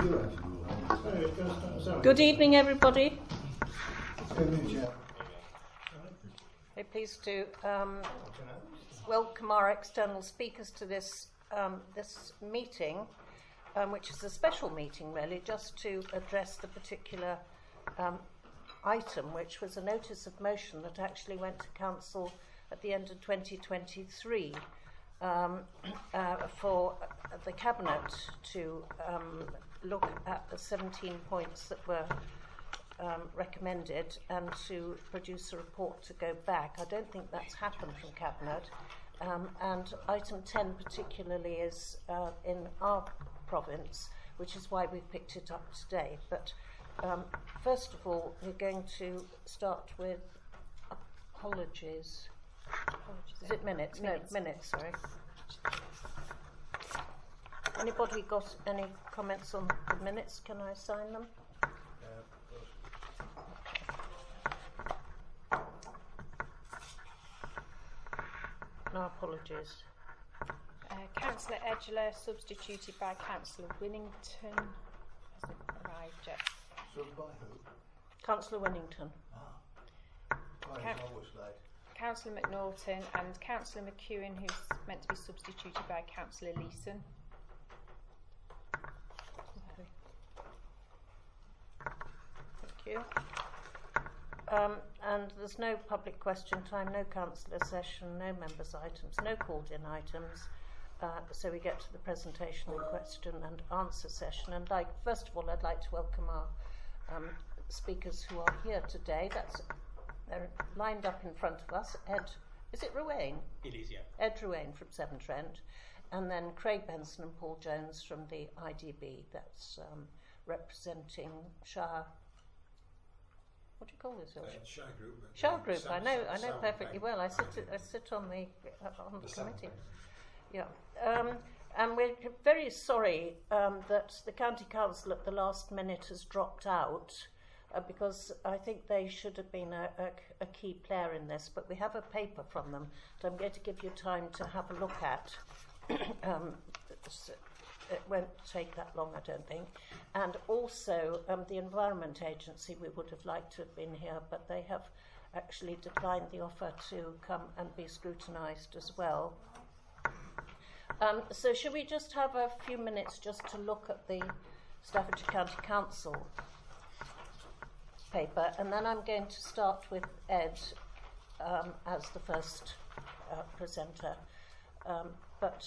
Good evening, everybody. Very pleased to welcome our external speakers to this meeting, which is a special meeting, really, just to address the particular item, which was a notice of motion that actually went to Council at the end of 2023 for the Cabinet to look at the 17 points that were recommended and to produce a report to go back. I don't think that's happened from Cabinet. And item 10 particularly is in our province, which is why we've picked it up today. But first of all, we're going to start with apologies. Is it minutes? No, minutes, sorry. Anybody got any comments on the minutes? Can I sign them? No apologies. Councillor Edgeler substituted by Councillor Winnington. Hasn't arrived yet. So by who? Councillor Winnington. Councillor McNaughton and Councillor McEwen, who's meant to be substituted by Councillor Leeson. Thank you. And there's no public question time, no councillor session, no members' items, no called-in items. So we get to the presentation and question and answer session. And first of all, I'd like to welcome our speakers who are here today. They're lined up in front of us. Ed, is it Ruane? It is, yeah. Ed Ruane from Severn Trent, and then Craig Benson and Paul Jones from the IDB. That's representing Shire. What do you call this? Shire Group. Shire Group. I know perfectly well. I sit on the committee. Yeah. And we're very sorry that the County Council at the last minute has dropped out. Because I think they should have been a key player in this, but we have a paper from them that I'm going to give you time to have a look at. It won't take that long, I don't think. And also, the Environment Agency, we would have liked to have been here, but they have actually declined the offer to come and be scrutinised as well. So should we just have a few minutes just to look at the Staffordshire County Council paper, and then I'm going to start with Ed as the first presenter. But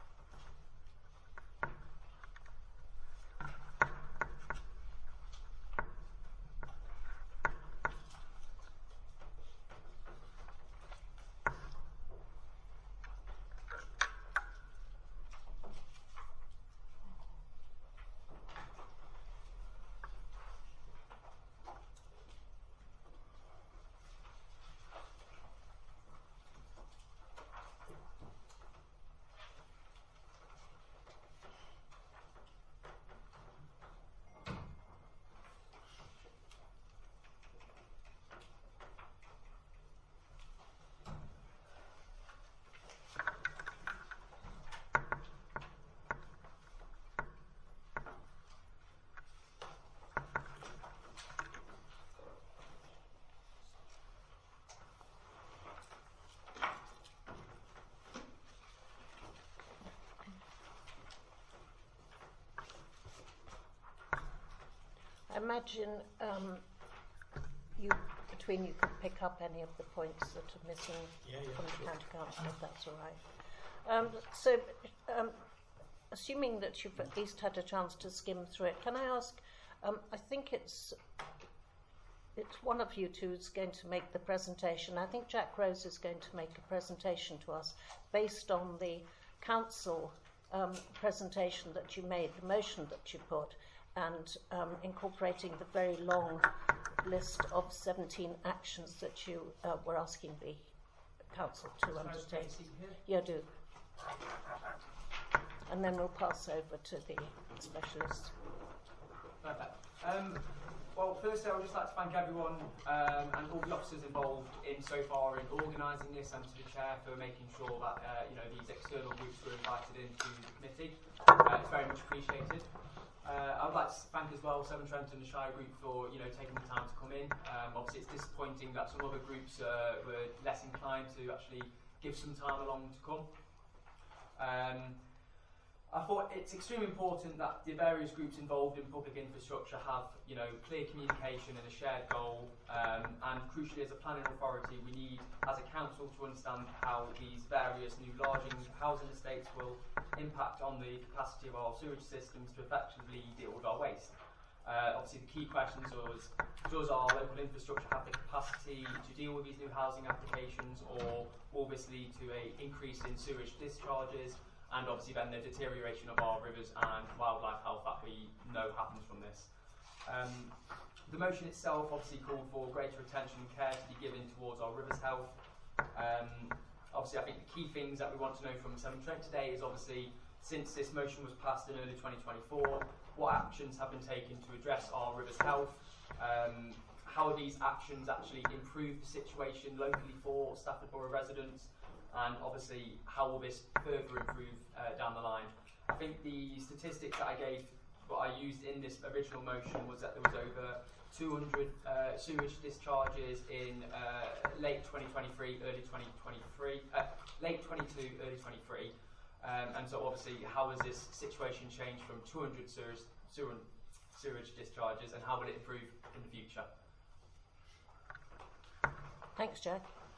I imagine you could pick up any of the points that are missing from the County Council, if that's all right. So, assuming that you've at least had a chance to skim through it, can I ask, I think it's one of you two who's going to make the presentation. I think Jack Rose is going to make a presentation to us based on the Council presentation that you made, the motion that you put, and incorporating the very long list of 17 actions that you were asking the Council to undertake. Yeah, do. And then we'll pass over to the specialist. Perfect. Well, firstly, I would just like to thank everyone and all the officers involved in so far in organising this, and to the chair for making sure that these external groups were invited into the committee. It's very much appreciated. I would I'd like to thank as well Severn Trent and the Shire Group for taking the time to come in. Obviously, it's disappointing that some other groups were less inclined to actually give some time along to come. I thought it's extremely important that the various groups involved in public infrastructure have, clear communication and a shared goal. And crucially, as a planning authority, we need, as a council, to understand how these various new large housing estates will impact on the capacity of our sewage systems to effectively deal with our waste. Obviously, the key questions was, does our local infrastructure have the capacity to deal with these new housing applications, or will this lead to an increase in sewage discharges? And obviously then the deterioration of our rivers and wildlife health that we know happens from this. The motion itself obviously called for greater attention and care to be given towards our rivers' health. Obviously, I think the key things that we want to know from Severn Trent today is obviously, since this motion was passed in early 2024, what actions have been taken to address our rivers' health? How have these actions actually improved the situation locally for Stafford Borough residents? And obviously, how will this further improve down the line? I think the statistics that I used in this original motion was that there was over 200 sewage discharges in late 2023, early 2023, late 22, early 23. And so obviously, how has this situation changed from 200 sewage discharges, and how will it improve in the future? Thanks, Jack.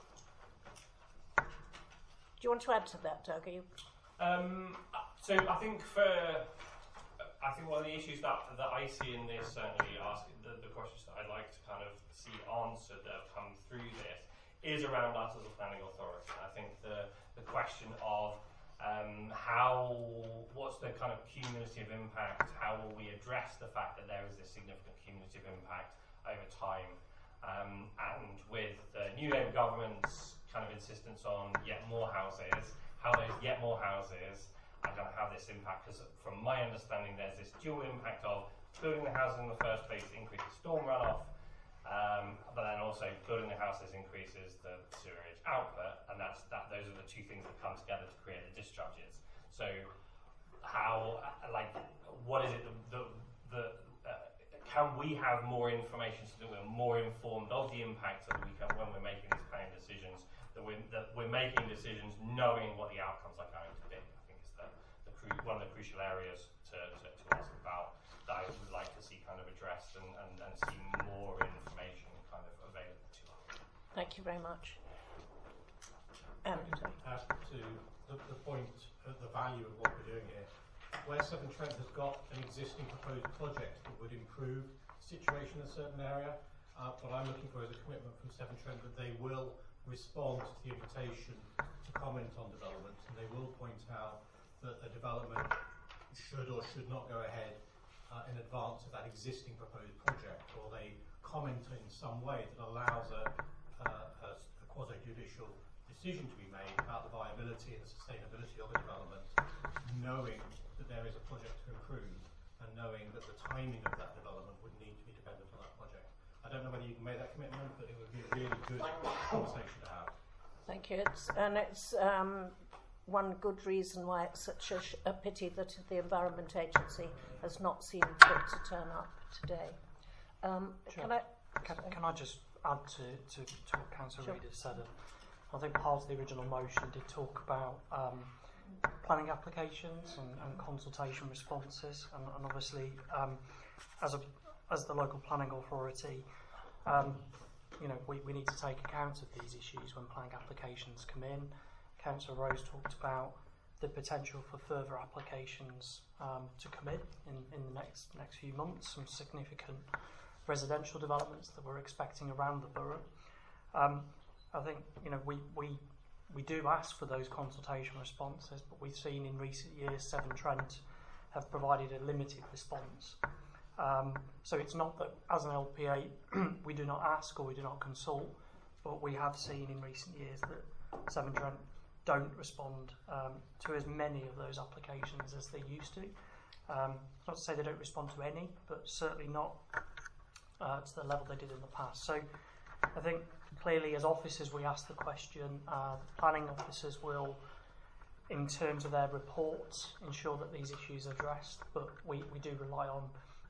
Do you want to add to that, Doug? So I think one of the issues that I see in this, certainly the questions that I'd like to kind of see answered that have come through this, is around us as a planning authority. I think the question of what's the kind of cumulative impact, how will we address the fact that there is this significant cumulative impact over time, and with the new Labour government's kind of insistence on yet more houses, how those yet more houses are going to have this impact, because from my understanding there's this dual impact of building the houses in the first place increases storm runoff, but then also building the houses increases the sewerage output, and those are the two things that come together to create the discharges. So what is it can we have more information so that we're more informed of the impact that when we're making these planning decisions, that we're making decisions knowing what the outcomes are going to be? I think is one of the crucial areas to ask about, that I would like to see kind of addressed and see more information kind of available to us. Thank you very much. As to the point of the value of what we're doing here, where Severn Trent has got an existing proposed project that would improve the situation in a certain area, what I'm looking for is a commitment from Severn Trent that they will respond to the invitation to comment on development, and they will point out that a development should or should not go ahead in advance of that existing proposed project, or they comment in some way that allows a quasi-judicial decision to be made about the viability and the sustainability of a development, knowing that there is a project to improve and knowing that the timing of that development would need to be dependent on that project. I don't know whether you can make that commitment, but it would be a really good conversation to have. Thank you. It's one good reason why it's such a pity that the Environment Agency has not seen fit to turn up today. Sure. Can I just add to what Councillor Reid has said? I think part of the original motion did talk about planning applications and consultation responses, and obviously as the local planning authority, we need to take account of these issues when planning applications come in. Councillor Rose talked about the potential for further applications to come in the next few months, some significant residential developments that we're expecting around the borough. I think we do ask for those consultation responses, but we've seen in recent years Severn Trent have provided a limited response. So it's not that as an LPA we do not ask or we do not consult, but we have seen in recent years that Severn Trent don't respond to as many of those applications as they used to. Not to say they don't respond to any, but certainly not to the level they did in the past. So I think clearly as officers we ask the question, planning officers will, in terms of their reports, ensure that these issues are addressed, but we do rely on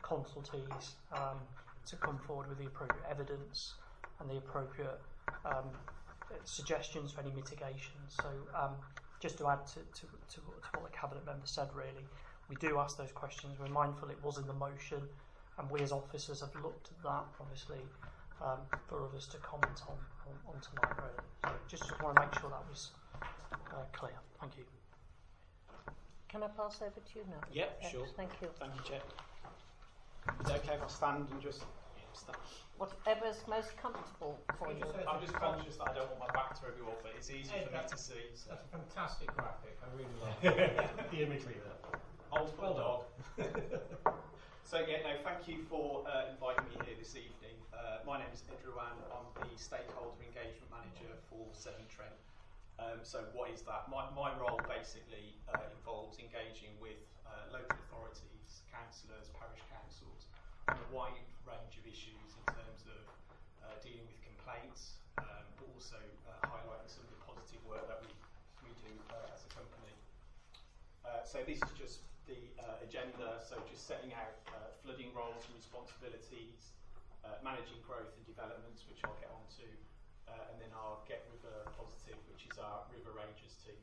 consultees to come forward with the appropriate evidence and the appropriate suggestions for any mitigations. So just to add to what the Cabinet member said, really, we do ask those questions. We're mindful it was in the motion, and we as officers have looked at that, obviously, for others to comment on tonight, really. So just want to make sure that was clear. Thank you. Can I pass over to you now? Yep, Yes, sure. Thank you. Thank you, Chair. Is it okay if I stand and just stand? Whatever's most comfortable for you. I'm just conscious that I don't want my back to everyone, but it's easy for me to see. So. That's a fantastic graphic. I really love the imagery there. Old dog. So yeah, no, thank you for inviting me here this evening. My name is Ed Ruan. I'm the Stakeholder Engagement Manager for Severn Trent. So what is that? My role basically involves engaging with local authorities, councillors, parish councils on a wide range of issues in terms of dealing with complaints, but also highlighting some of the positive work that we do as a company. So this is just the agenda, so just setting out flooding roles and responsibilities, managing growth and developments, which I'll get on to, and then our Get River Positive, which is our River Rangers team.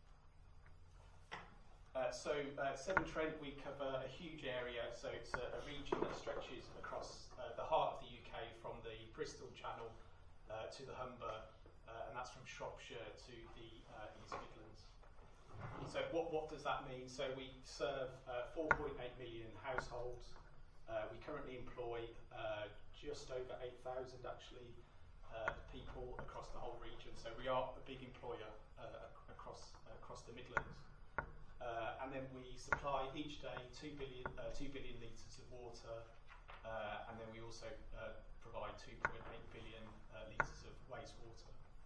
Severn Trent, we cover a huge area, so it's a region that stretches across the heart of the UK from the Bristol Channel to the Humber, and that's from Shropshire to the East Midlands. So what does that mean? So we serve 4.8 million households. We currently employ just over 8,000 actually people across the whole region. So we are a big employer across the Midlands. And then we supply each day 2 billion litres of water, and then we also provide 2.8 billion litres of wastewater.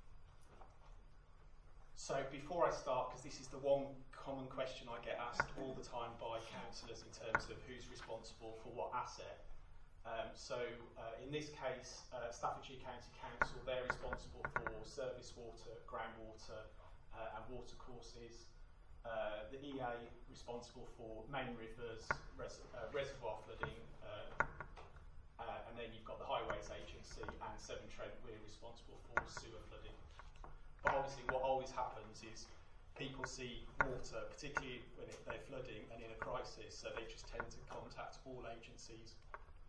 So before I start, because this is the one common question I get asked all the time by councillors in terms of who's responsible for what asset. In this case, Staffordshire County Council, they're responsible for surface water, groundwater and water courses. The EA responsible for main rivers, reservoir flooding, and then you've got the Highways Agency and Severn Trent, we're responsible for sewer flooding. But obviously what always happens is people see water, particularly when they're flooding and in a crisis, so they just tend to contact all agencies.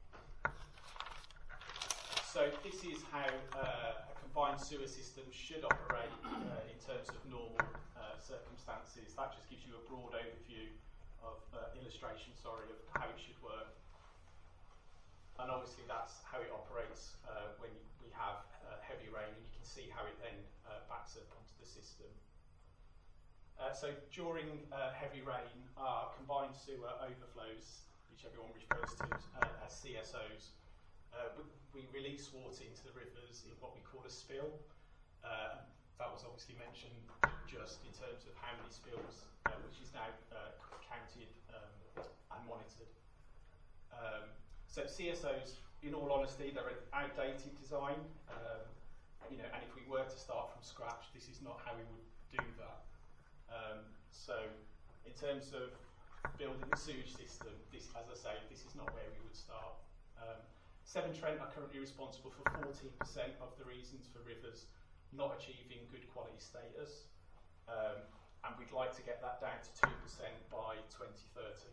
So this is how a combined sewer system should operate in terms of normal circumstances. That just gives you a broad overview of illustration, of how it should work. And obviously that's how it operates when we have heavy rain, and you can see how it then backs up onto the system. So during heavy rain, our combined sewer overflows, which everyone refers to as CSOs, we release water into the rivers in what we call a spill. That was obviously mentioned just in terms of how many spills, which is now counted and monitored. So CSOs, in all honesty, they're an outdated design, and if we were to start from scratch, this is not how we would do that. So in terms of building the sewage system, this, as I say, this is not where we would start. Severn Trent are currently responsible for 14% of the reasons for rivers not achieving good quality status, and we'd like to get that down to 2% by 2030.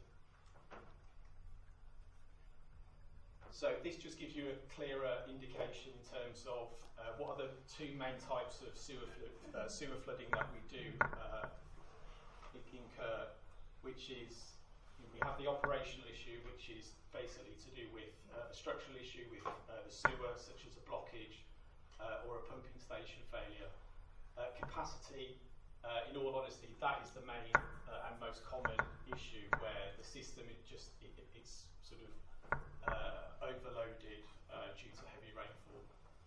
So this just gives you a clearer indication in terms of what are the two main types of sewer flooding that we do incur, which is, we have the operational issue, which is basically to do with a structural issue with the sewer, such as a blockage or a pumping station failure. Capacity, in all honesty, that is the main and most common issue, where the system it's sort of overloaded due to heavy rainfall.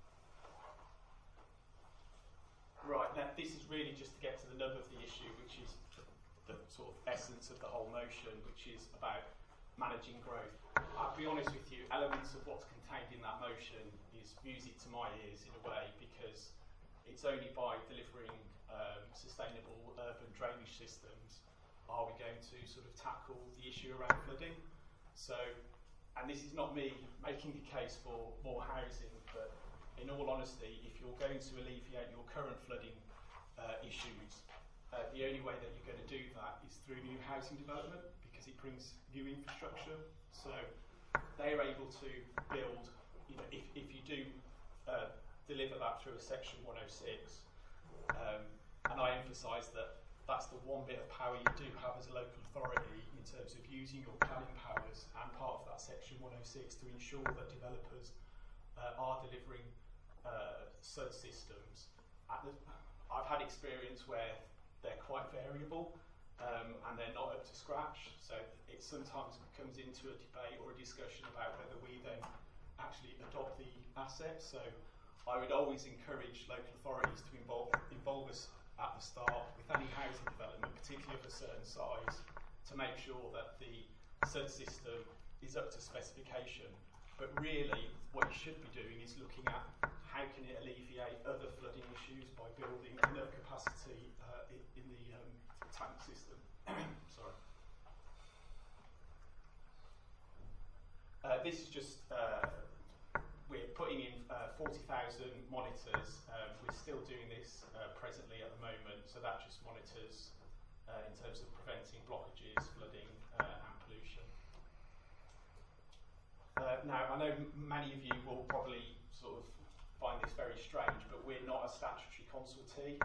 Right, now this is really just to get to the nub of the issue, which is the sort of essence of the whole motion, which is about managing growth. I'll be honest with you, elements of what's contained in that motion is music to my ears in a way, because it's only by delivering sustainable urban drainage systems are we going to sort of tackle the issue around flooding. So and this is not me making the case for more housing, but in all honesty, if you're going to alleviate your current flooding issues, the only way that you're going to do that is through new housing development, because it brings new infrastructure. So they're able to build, you know, if you do deliver that through a Section 106, and I emphasise that that's the one bit of power you do have as a local authority in terms of using your planning powers and part of that Section 106 to ensure that developers are delivering SUD systems. I've had experience where they're quite variable and they're not up to scratch, so it sometimes comes into a debate or a discussion about whether we then actually adopt the asset. So I would always encourage local authorities to involve us at the start with any housing development, particularly of a certain size, to make sure that the SUD system is up to specification. But really, what you should be doing is looking at how can it alleviate other flooding issues by building enough capacity in the tank system. Sorry. This is just, we're putting in 40,000 monitors. We're still doing this presently at the moment, so that just monitors in terms of preventing blockages, flooding and pollution. Now, I know many of you will probably sort of find this very strange, but we're not a statutory consultee.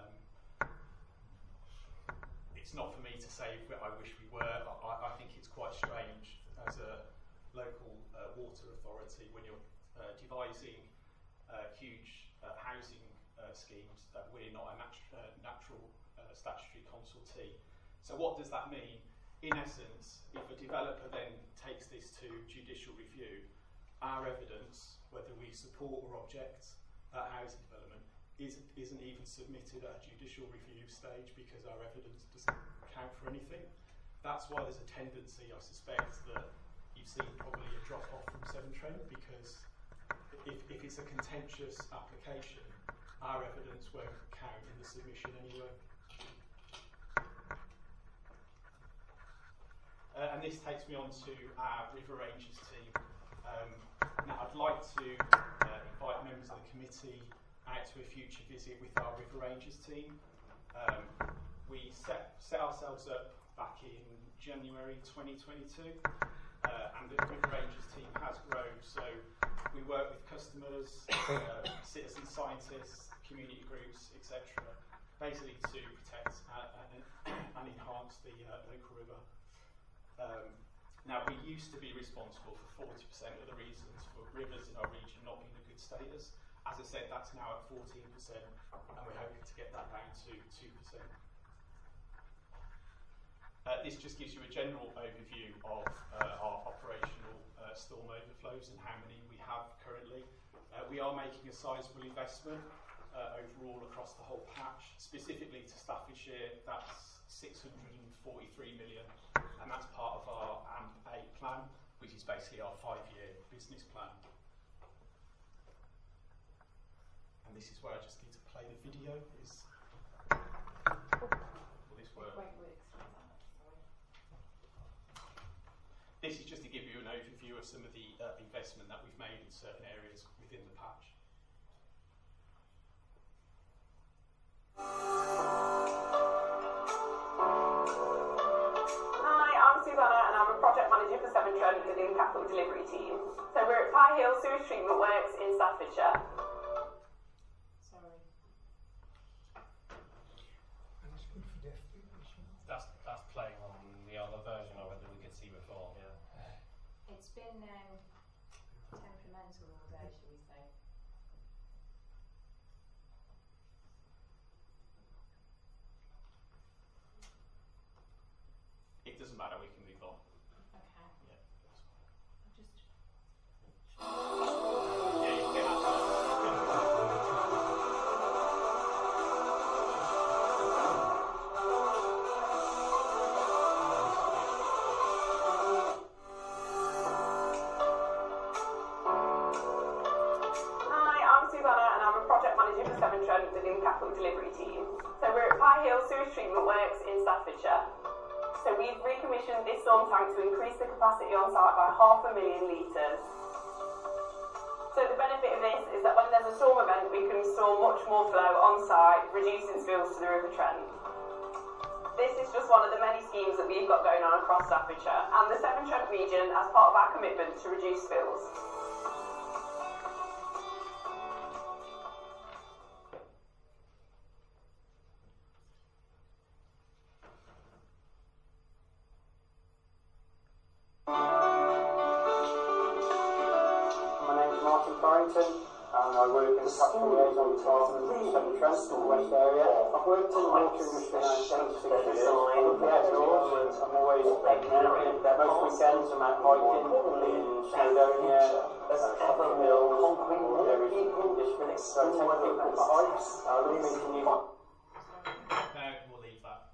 It's not for me to say I wish we were. I think it's quite strange as a local water authority when you're devising huge housing schemes that we're not a natural statutory consultee. So what does that mean? In essence, if a developer then takes this to judicial review, our evidence, whether we support or object that housing development, isn't even submitted at a judicial review stage because our evidence doesn't count for anything. That's why there's a tendency, I suspect, that you've seen probably a drop-off from Severn Trent, because if it's a contentious application, our evidence won't count in the submission anyway. And this takes me on to our River Ranges team. Now I'd like to invite members of the committee out to a future visit with our River Ranges team. We set ourselves up back in January 2022, and the River Ranges team has grown. So we work with customers, citizen scientists, community groups, etc., basically to protect and enhance the local river. Now, we used to be responsible for 40% of the reasons for rivers in our region not being in a good status. As I said, that's now at 14%, and we're hoping to get that down to 2%. This just gives you a general overview of our operational storm overflows and how many we have currently. We are making a sizeable investment overall across the whole patch. Specifically to Staffordshire, that's 643 million, and that's part of our AMP8 plan, which is basically our 5-year business plan. And this is where I just need to play the video. Will this work? This is just to give you an overview of some of the investment that we've made in certain areas within the patch. Hi, I'm Susanna and I'm a project manager for Severn Trent within Capital Delivery Team. So we're at Pye Hill Sewage Treatment Works in Staffordshire. That's playing on the other version of it that we could see before. Yeah. It's been temperamental all day, shall we say? It doesn't matter, we can move on. Okay. Yeah, that's fine. Yeah, you can get that. Severn Trent within Capital Delivery Team. So we're at Pye Hill Sewage Treatment Works in Staffordshire. So So we've recommissioned this storm tank to increase the capacity on site by 500,000 litres. So the benefit of this is that when there's a storm event, we can store much more flow on site, reducing spills to the River Trent. This is just one of the many schemes that we've got going on across Staffordshire and the Severn Trent region as part of our commitment to reduce spills. And I work in the Practical Liaison Department in Severn Trent, in the West area. I've worked in the water industry now 76 years. I love the outdoors. I'm always taking out most weekends. I'm out hiking in Snowdonia, Sheffield Hills, various districts. So I take people for hikes. I really meeting you. No, we'll leave that.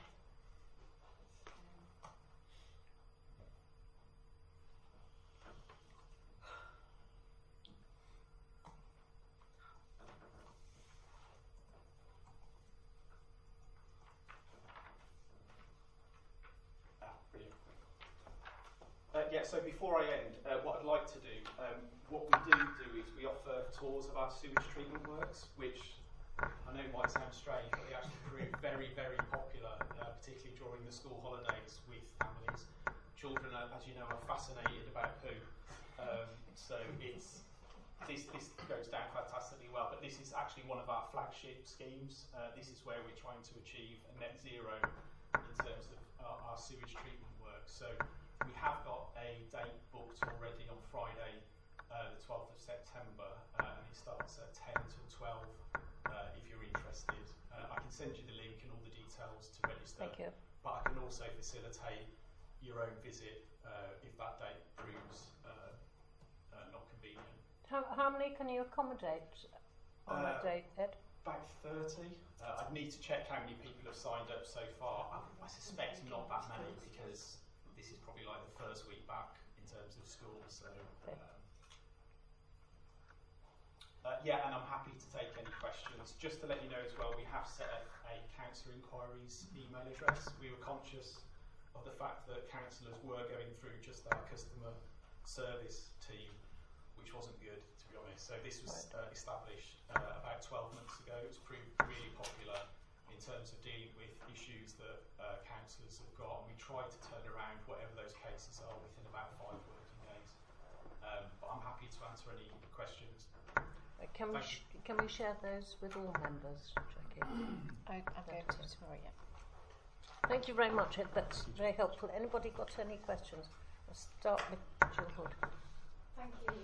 So before I end, what I'd like to do, what we do is we offer tours of our sewage treatment works, which I know might sound strange, but they actually prove very, very popular, particularly during the school holidays with families. Children, as you know, are fascinated about poo, so this goes down fantastically well. But this is actually one of our flagship schemes. This is where we're trying to achieve a net zero in terms of our sewage treatment work. So we have got a date booked already on Friday, the 12th of September, and it starts at 10 till 12 if you're interested. I can send you the link and all the details to register. Thank you. But I can also facilitate your own visit if that date proves not convenient. How many can you accommodate on that date, Ed? About 30. I'd need to check how many people have signed up so far. I suspect not that many because this is probably like the first week back in terms of school. So, yeah, and I'm happy to take any questions. Just to let you know as well, we have set up a councillor inquiries email address. We were conscious of the fact that councillors were going through just our customer service team, which wasn't good, to be honest. So this was established about 12 months ago. It's proved really popular in terms of dealing with issues that councillors have got, and we try to turn around whatever those cases are within about 5 working days. But I'm happy to answer any questions. Can we share those with all members, Jackie? I'll go to tomorrow, yeah. Thank you very much, Ed. That's very helpful. Anybody got any questions? I'll start with Jill Hood. Thank you.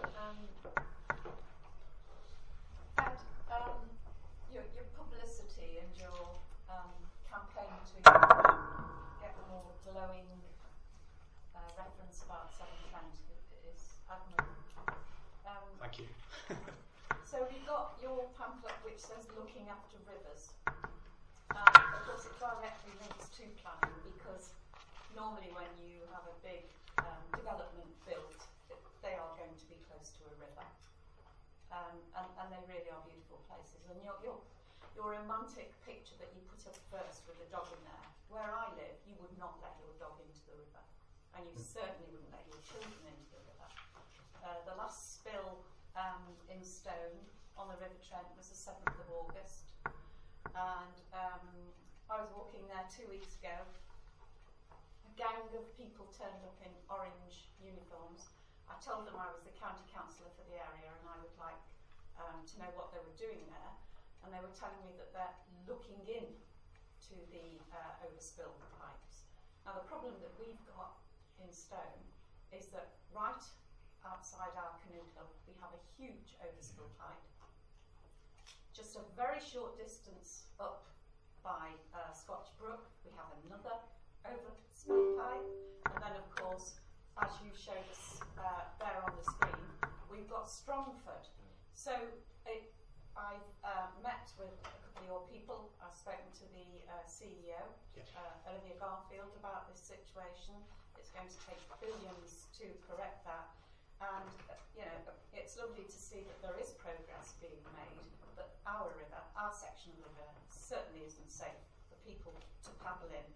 And your publicity and your campaign to get a more glowing reference about Severn Trent is admirable. Thank you. So we've got your pamphlet which says looking after rivers. Of course it directly links to planning because normally when you have a big development built, they are going to be close to a river. And they really are beautiful places. And your romantic picture that you put up first with the dog in there, where I live, you would not let your dog into the river. And you certainly wouldn't let your children into the river. The last spill in Stone on the River Trent was the 7th of August. And I was walking there 2 weeks ago. A gang of people turned up in orange uniforms. I told them I was the county councillor for the area and I would like to know what they were doing there. And they were telling me that they're looking in to the overspill pipes. Now the problem that we've got in Stone is that right outside our canoe club we have a huge overspill pipe. Just a very short distance up by Scotch Brook we have another overspill pipe, and then of course, as you showed us there on the screen, we've got Strongford. So I've met with a couple of your people. I've spoken to the CEO, Olivia Garfield, about this situation. It's going to take billions to correct that. And it's lovely to see that there is progress being made, but our river, our section of the river, certainly isn't safe for people to paddle in.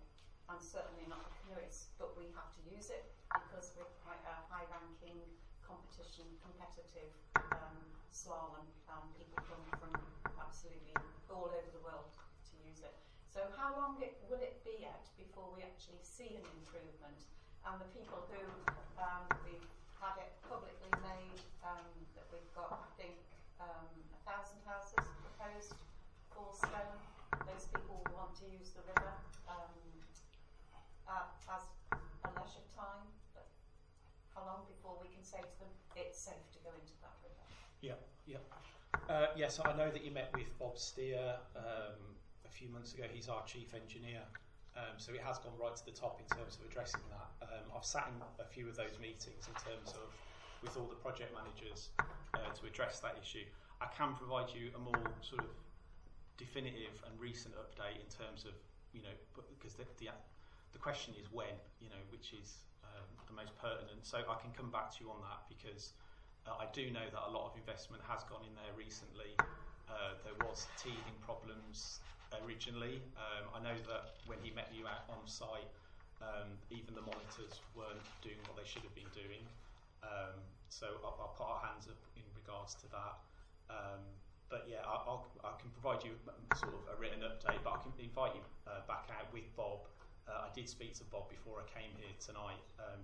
and certainly not the canoeists, but we have to use it because we're quite a high-ranking competitive slalom, and people come from absolutely all over the world to use it. So how long will it be yet before we actually see an improvement? And the people who we've had it publicly made, that we've got, I think, 1,000 houses proposed for stone. Those people want to use the river as a leisure time. But how long before we can say to them it's safe to go into that river? Yes, I know that you met with Bob Steer a few months ago. He's our chief engineer, so it has gone right to the top in terms of addressing that. I've sat in a few of those meetings in terms of with all the project managers to address that issue. I can provide you a more sort of definitive and recent update in terms of, because the question is when, which is the most pertinent. So I can come back to you on that, because I do know that a lot of investment has gone in there recently. There was teething problems originally. I know that when he met you out on site, even the monitors weren't doing what they should have been doing. So I'll put our hands up in regards to that. But yeah, I can provide you sort of a written update, but I can invite you back out with Bob. I did speak to Bob before I came here tonight.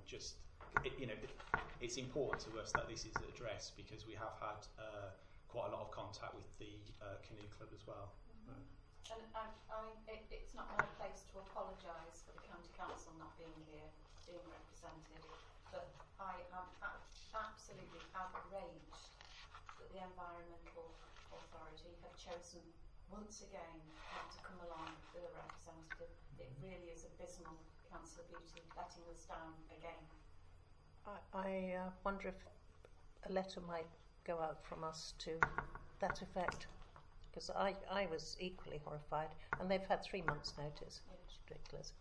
It's important to us that this is addressed, because we have had quite a lot of contact with the canoe club as well. And I mean, it's not my place to apologise for the county council not being here, being represented, but I am absolutely outraged that the Environmental Authority have chosen once again not to come along with a representative. It really is abysmal, Councillor Beattie, letting us down again. I wonder if a letter might go out from us to that effect, because I was equally horrified, and they've had 3 months' notice. Yeah. It's ridiculous.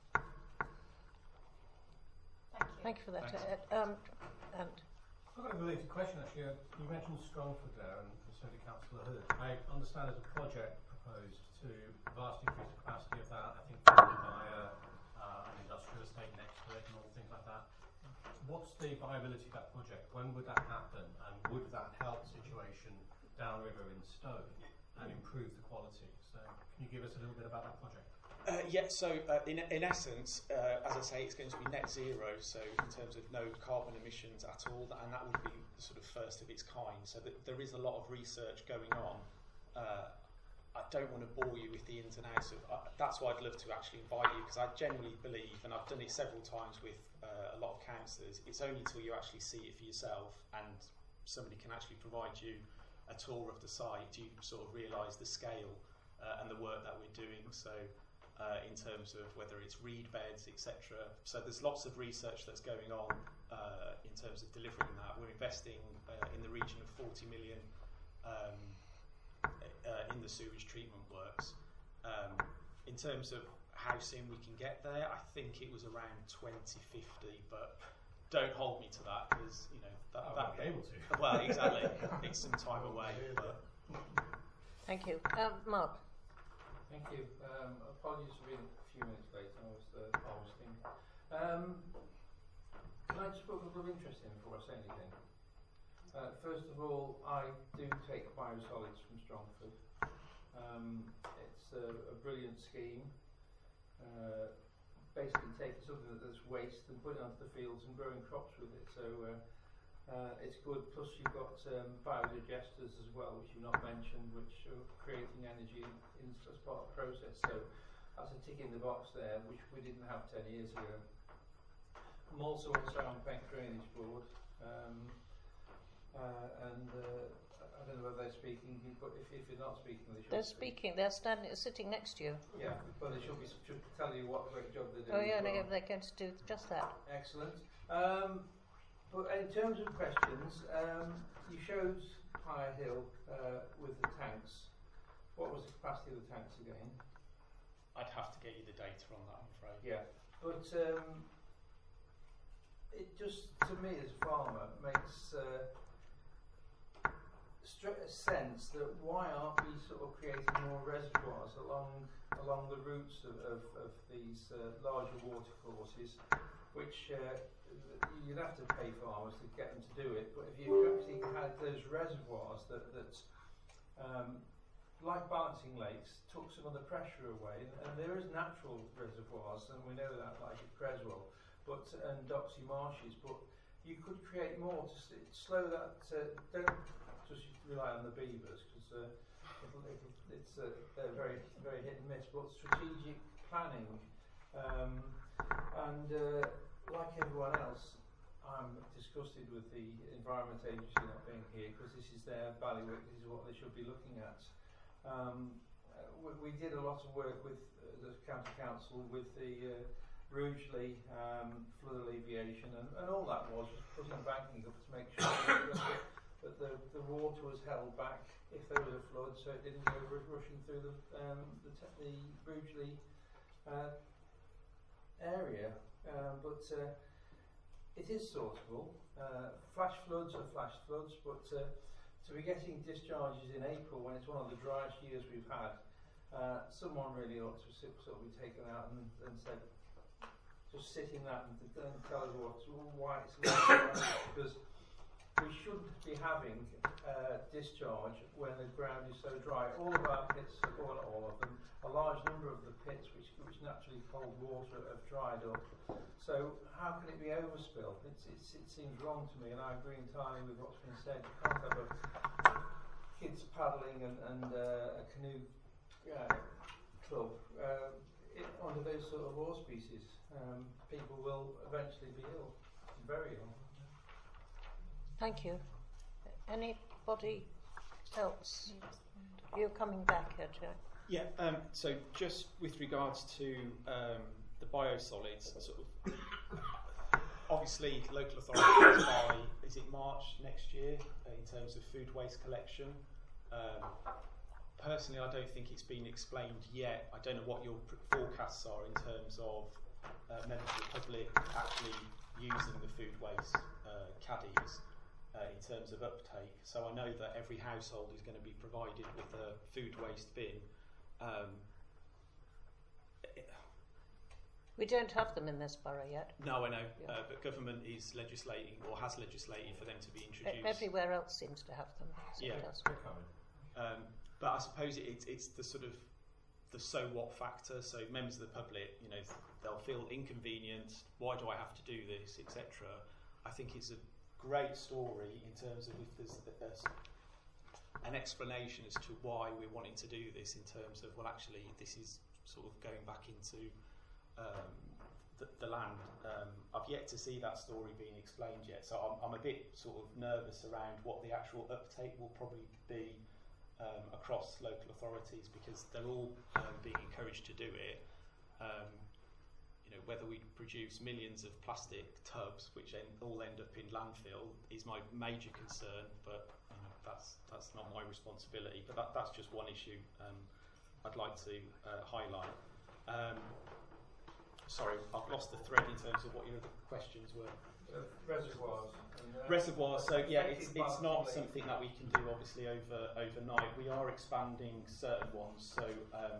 Thank you. Thank you for that. And I've got a related question actually. You mentioned Strongford there, and so did Councillor Hood. I understand there's a project proposed to vastly increase the capacity of that, I think funded by an industrial estate next to it and all things like that. What's the viability of that project? When would that happen? And would that help the situation downriver in Stone and improve the quality? So can you give us a little bit about that project? In essence, as I say, it's going to be net zero, so in terms of no carbon emissions at all, and that would be the sort of first of its kind. So that there is a lot of research going on. I don't want to bore you with the ins and outs of. That's why I'd love to actually invite you, because I genuinely believe, and I've done it several times with a lot of councillors, it's only until you actually see it for yourself and somebody can actually provide you a tour of the site, you sort of realise the scale and the work that we're doing. So in terms of whether it's reed beds, etc. So there's lots of research that's going on in terms of delivering that. We're investing in the region of 40 million in the sewage treatment works. In terms of how soon we can get there, I think it was around 2050, but don't hold me to that, because that won't be able to. Well, exactly. It's some time away. But. Thank you. Mark. Thank you. Apologies for being a few minutes late. I was harvesting. Can I just put a couple of interest in before I say anything? First of all, I do take biosolids from Strongford. It's a brilliant scheme. Basically taking something that's waste and putting it onto the fields and growing crops with it. So it's good. Plus you've got biodigesters as well, which you've not mentioned, which are creating energy as part of the process. So that's a tick in the box there, which we didn't have 10 years ago. I'm also on Sound Bank Drainage Board. I don't know whether they're speaking, but if you're not speaking, they should. They're speaking. They're sitting next to you. Yeah, but they should be should tell you what a great job they're doing. Oh yeah, well. they're going to do just that. Excellent. But in terms of questions, you showed Higher Hill with the tanks. What was the capacity of the tanks again? I'd have to get you the data on that, I'm afraid. Yeah, but it just, to me as a farmer, makes sense that why aren't we sort of creating more reservoirs along the routes of these larger watercourses, which you'd have to pay farmers to get them to do it, but if you actually had those reservoirs that like balancing lakes, took some of the pressure away, and there is natural reservoirs, and we know that, like at Creswell, and Doxy Marshes, but you could create more to slow that. Don't just rely on the beavers, because it's they're very, very hit and miss, but strategic planning, and like everyone else, I'm disgusted with the Environment Agency not being here, because this is their bailiwick, this is what they should be looking at. We did a lot of work with the County Council with the Rugeley flood alleviation, and all that was putting banking up to make sure that the water was held back if there was a flood, so it didn't go rushing through the Rugeley area. But it is sortable. Flash floods are flash floods, but to be getting discharges in April when it's one of the driest years we've had, someone really ought to sort of be taken out and say, just sit in that and tell us why it's like that, because we shouldn't be having discharge when the ground is so dry. All of our pits, or not all of them, a large number of the pits which naturally hold water have dried up. So how can it be overspill? It seems wrong to me, and I agree entirely with what's been said. You can't have kids paddling and a canoe club under those sort of water species. People will eventually be ill, very ill. Thank you. Anybody else? You're coming back here, Joe. Yeah, so just with regards to the biosolids, sort of, obviously local authorities by, is it March next year, in terms of food waste collection. Personally, I don't think it's been explained yet. I don't know what your forecasts are in terms of members of the public actually using the food waste caddies in terms of uptake. So I know that every household is going to be provided with a food waste bin. We don't have them in this borough yet. No, I know, but government is legislating, or has legislated, for them to be introduced. Everywhere else seems to have them. So yeah. But I suppose it's the sort of the so what factor. So members of the public, you know, they'll feel inconvenienced. Why do I have to do this, etc. I think it's a great story in terms of if there's an explanation as to why we're wanting to do this, in terms of, well, actually this is sort of going back into the land. I've yet to see that story being explained yet, so I'm a bit sort of nervous around what the actual uptake will probably be across local authorities, because they're all being encouraged to do it. You know, whether we produce millions of plastic tubs which all end up in landfill is my major concern, but you know, that's not my responsibility. But that's just one issue I'd like to highlight. Sorry, I've lost the thread in terms of what your other questions were. Reservoirs. Reservoirs. So yeah, it's not something that we can do obviously overnight. We are expanding certain ones. So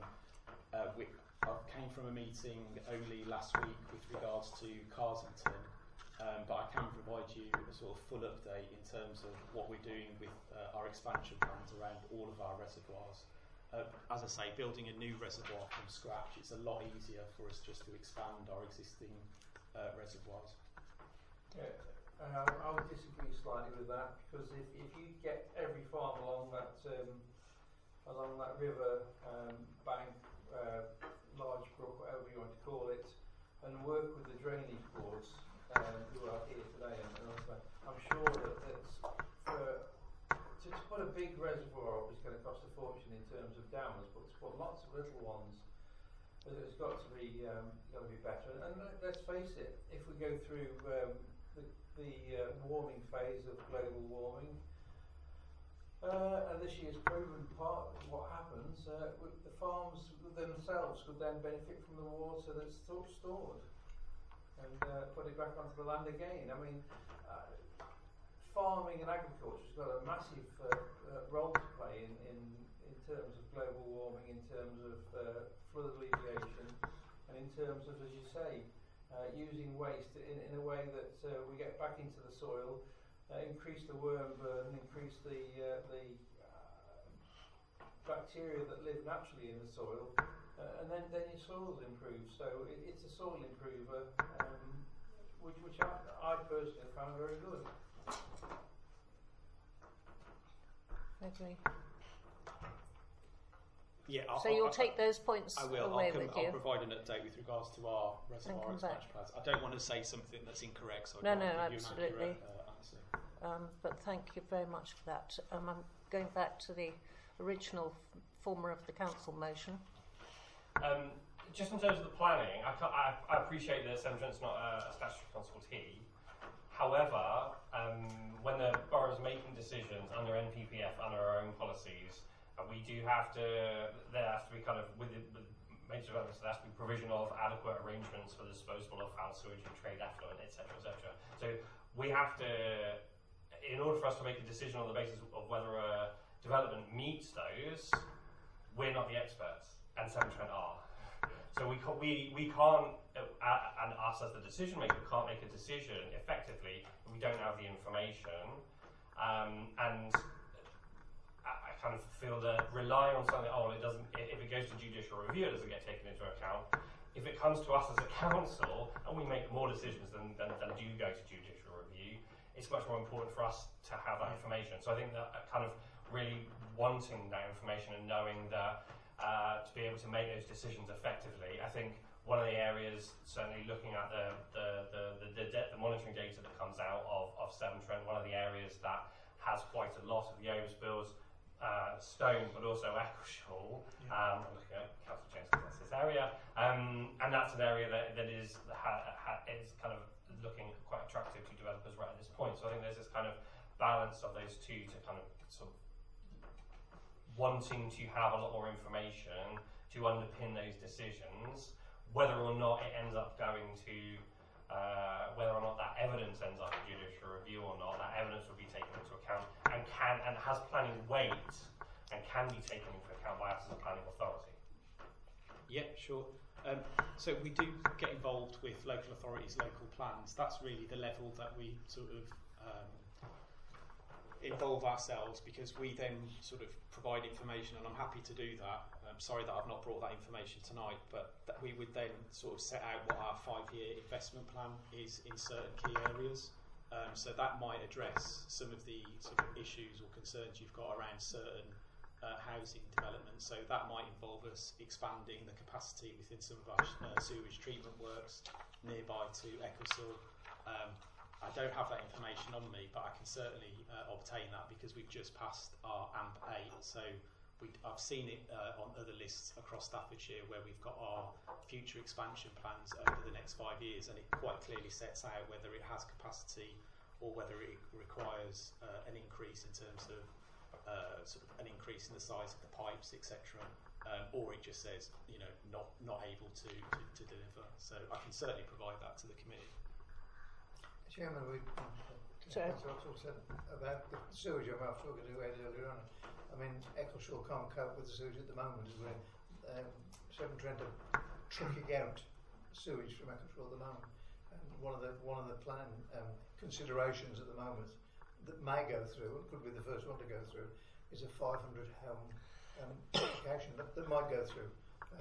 I came from a meeting only last week with regards to Carsington, but I can provide you a sort of full update in terms of what we're doing with our expansion plans around all of our reservoirs. As I say, building a new reservoir from scratch, it's a lot easier for us just to expand our existing reservoirs. Yeah, I would disagree slightly with that, because if you get every farm along that river bank, large brook, whatever you want to call it, and work with the drainage boards who are here today, and also, I'm sure that to put a big reservoir up is going to cost a fortune in terms of dams, but to put lots of little ones, it's got to be better. And let's face it, if we go through the warming phase of global warming, and this year's proven part of what happens, the farms themselves could then benefit from the water that's stored and put it back onto the land again. I mean, farming farming and agriculture has got a massive role to play in terms of global warming, in terms of flood alleviation, and in terms of, as you say, using waste in a way that we get back into the soil, increase the worm burden, increase the bacteria that live naturally in the soil, and then your soils improve. So it's a soil improver, which I personally have found very good. Agree. Yeah, so you'll take those points away with you. I'll provide an update with regards to our reservoir expansion plans. I don't want to say something that's incorrect, so I can't give absolutely. You an accurate answer. But thank you very much for that. I'm going back to the original former of the council motion. Just in terms of the planning, I appreciate that Severn Trent's not a statutory consultee. However, when the borough's making decisions under NPPF, under our own policies, we do have to, there has to be kind of, with major developments, there has to be provision of adequate arrangements for the disposal of foul sewage and trade effluent, etc., etc. So we have to, in order for us to make a decision on the basis of whether a development meets those, we're not the experts, and Severn Trent are. So we can't, and us as the decision maker can't make a decision effectively if we don't have the information. And I kind of feel that relying on something, if it goes to judicial review, it doesn't get taken into account. If it comes to us as a council and we make more decisions than do go to judicial review, it's much more important for us to have that information. So I think that kind of really wanting that information and knowing that to be able to make those decisions effectively, I think one of the areas, certainly looking at the monitoring data that comes out of Severn Trent, one of the areas that has quite a lot of the overspills, Stone, but also Eccleshall. I'm looking at Council James, that's this area, and that's an area that is kind of looking quite attractive to developers right at this point. So I think there's this kind of balance of those two to kind of sort of wanting to have a lot more information to underpin those decisions, whether or not it ends up going to whether or not that evidence ends up in judicial review or not, that evidence will be taken into account and has planning weight and can be taken into account by us as a planning authority. Yeah, sure. So we do get involved with local authorities, local plans. That's really the level that we sort of involve ourselves, because we then sort of provide information, and I'm happy to do that. I'm sorry that I've not brought that information tonight, but that we would then sort of set out what our 5-year investment plan is in certain key areas. So that might address some of the sort of issues or concerns you've got around certain housing developments. So that might involve us expanding the capacity within some of our sewage treatment works nearby to Eccleshall. I don't have that information on me, but I can certainly obtain that because we've just passed our AMP8. So I've seen it on other lists across Staffordshire where we've got our future expansion plans over the next 5 years, and it quite clearly sets out whether it has capacity or whether it requires an increase in terms of sort of an increase in the size of the pipes, etc. Or it just says, you know, not able to deliver. So I can certainly provide that to the committee. Chairman, we said about the sewage I was talking to earlier on. I mean, Eccleshall can't cope with the sewage at the moment, as we're Severn Trent are trucking out sewage from Eccleshall at the moment. And one of the plan considerations at the moment that may go through, it could be the first one to go through, is a 500 home application that might go through,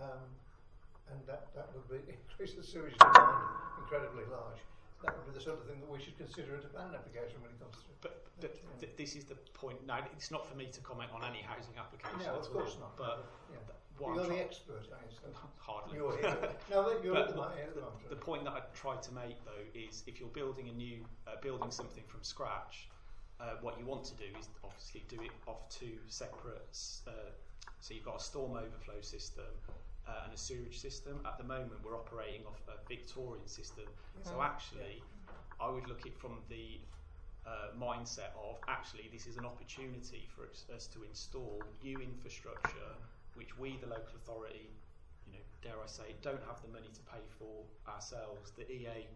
and that would be increase the sewage demand incredibly large. That would be the sort of thing that we should consider at a planning application when it comes through. But this is the point. Now, it's not for me to comment on any housing application. No, of course not. But you're the expert, I guess. Hardly. You're here. No, you're at the moment. The point that I try to make, though, is if you're building a new, building something from scratch, what you want to do is obviously do it off two separate. So you've got a storm overflow system and a sewage system. At the moment, we're operating off a Victorian system. So actually, I would look at it from the mindset of actually this is an opportunity for us to install new infrastructure, which we, the local authority, you know, dare I say, don't have the money to pay for ourselves. The EA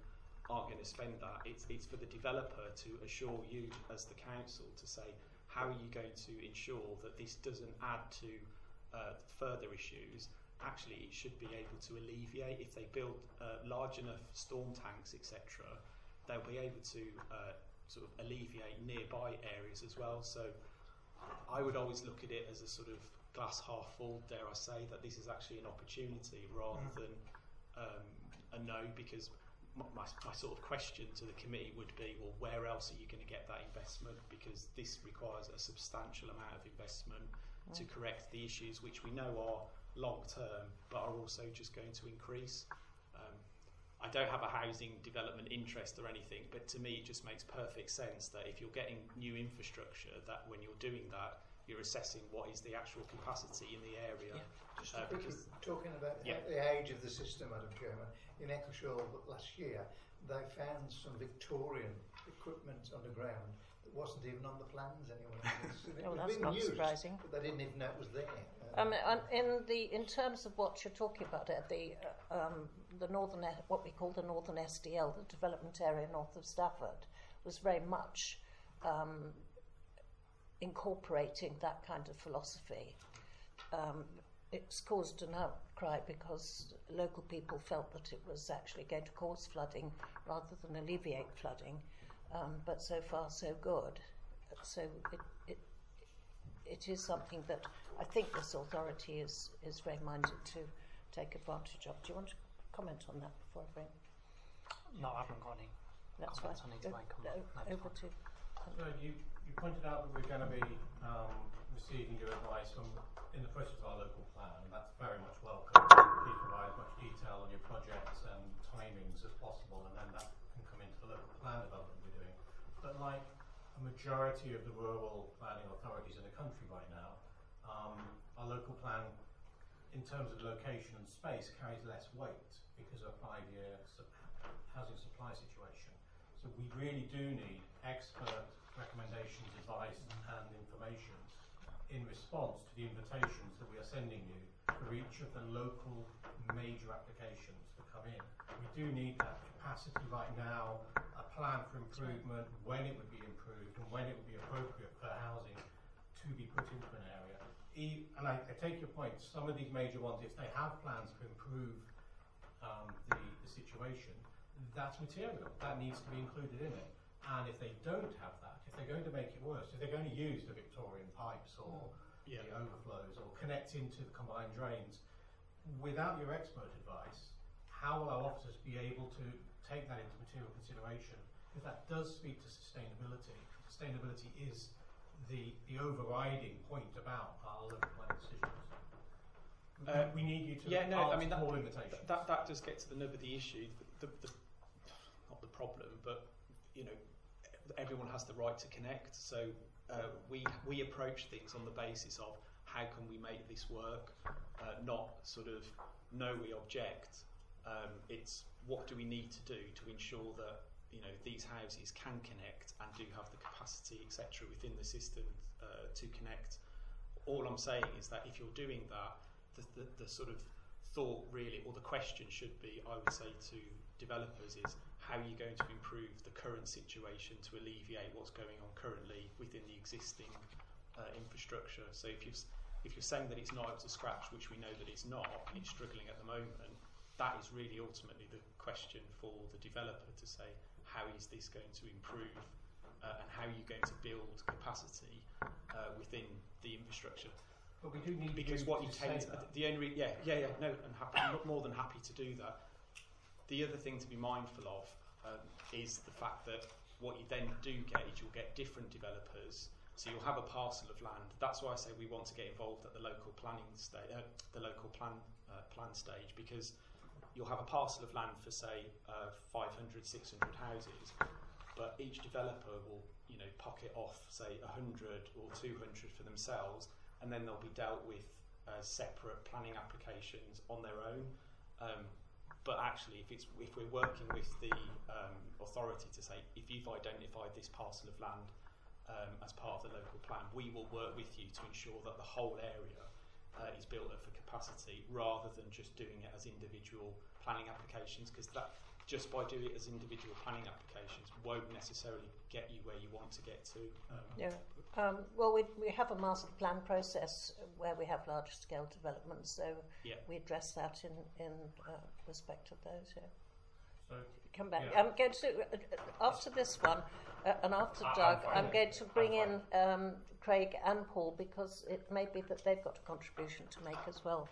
aren't going to spend that. It's for the developer to assure you as the council to say, how are you going to ensure that this doesn't add to further issues? Actually, it should be able to alleviate. If they build large enough storm tanks, etc., they'll be able to sort of alleviate nearby areas as well. So I would always look at it as a sort of glass half full, dare I say, that this is actually an opportunity rather than a no, because my sort of question to the committee would be, well, where else are you going to get that investment? Because this requires a substantial amount of investment to correct the issues which we know are long term but are also just going to increase. I don't have a housing development interest or anything, but to me it just makes perfect sense that if you're getting new infrastructure, that when you're doing that, you're assessing what is the actual capacity in the area. Just talking about the age of the system, Madam Chairman, in Eccleshall last year, they found some Victorian equipment underground that wasn't even on the plans anyway. That's not surprising. But they didn't even know it was there. In terms of what you're talking about, the northern, what we call the northern SDL, the development area north of Stafford, was very much incorporating that kind of philosophy. It's caused an outcry because local people felt that it was actually going to cause flooding rather than alleviate flooding, but so far so good. So it is something that I think this authority is very minded to take advantage of. Do you want to comment on that before I bring? No, I haven't got any. That's fine. I need to make over to. So you pointed out that we're going to be receiving your advice in the process of our local plan, and that's very much welcome. Please provide as much detail on your projects and timings as possible, and then that can come into the local plan development we're doing. But like a majority of the rural planning authorities in the country right now, our local plan, in terms of location and space, carries less weight because of a 5-year housing supply situation. So we really do need expert recommendations, advice and information in response to the invitations that we are sending you for each of the local major applications that come in. We do need that capacity right now, a plan for improvement, when it would be improved and when it would be appropriate for housing to be put into an area. And I take your point, some of these major ones, if they have plans to improve the situation, that's material, that needs to be included in it. And if they don't have that, if they're going to make it worse, if they're going to use the Victorian pipes or the overflows or connect into the combined drains, without your expert advice, how will our officers be able to take that into material consideration? Because that does speak to sustainability. Sustainability is the overriding point about our local plan decisions. We need you to more limitations. That does get to the nub of the issue. Not the problem, but everyone has the right to connect. So we approach things on the basis of how can we make this work, not sort of no, we object. It's what do we need to do to ensure that these houses can connect and do have the capacity, etc., within the system to connect. All I'm saying is that if you're doing that, the sort of thought really, or the question should be, I would say to developers, is how are you going to improve the current situation to alleviate what's going on currently within the existing infrastructure. So if you're saying that it's not up to scratch, which we know that it's not, and it's struggling at the moment, that is really ultimately the question for the developer to say, how is this going to improve and how are you going to build capacity within the infrastructure? But we do need because what you tend to, the only I'm more than happy to do that. The other thing to be mindful of is the fact that what you then do get is you'll get different developers. So you'll have a parcel of land. That's why I say we want to get involved at the local planning stage, plan stage, because you'll have a parcel of land for say 500, 600 houses, but each developer will pocket off say 100 or 200 for themselves, and then they'll be dealt with separate planning applications on their own. But actually, if we're working with the authority to say, if you've identified this parcel of land as part of the local plan, we will work with you to ensure that the whole area is built up for capacity, rather than just doing it as individual planning applications, because just by doing it as individual planning applications won't necessarily get you where you want to get to. Well, we have a master plan process where we have large scale developments, so we address that in respect of those. Yeah. So come back. I'm going to after this one and after Doug. I'm going to bring in Craig and Paul, because it may be that they've got a contribution to make as well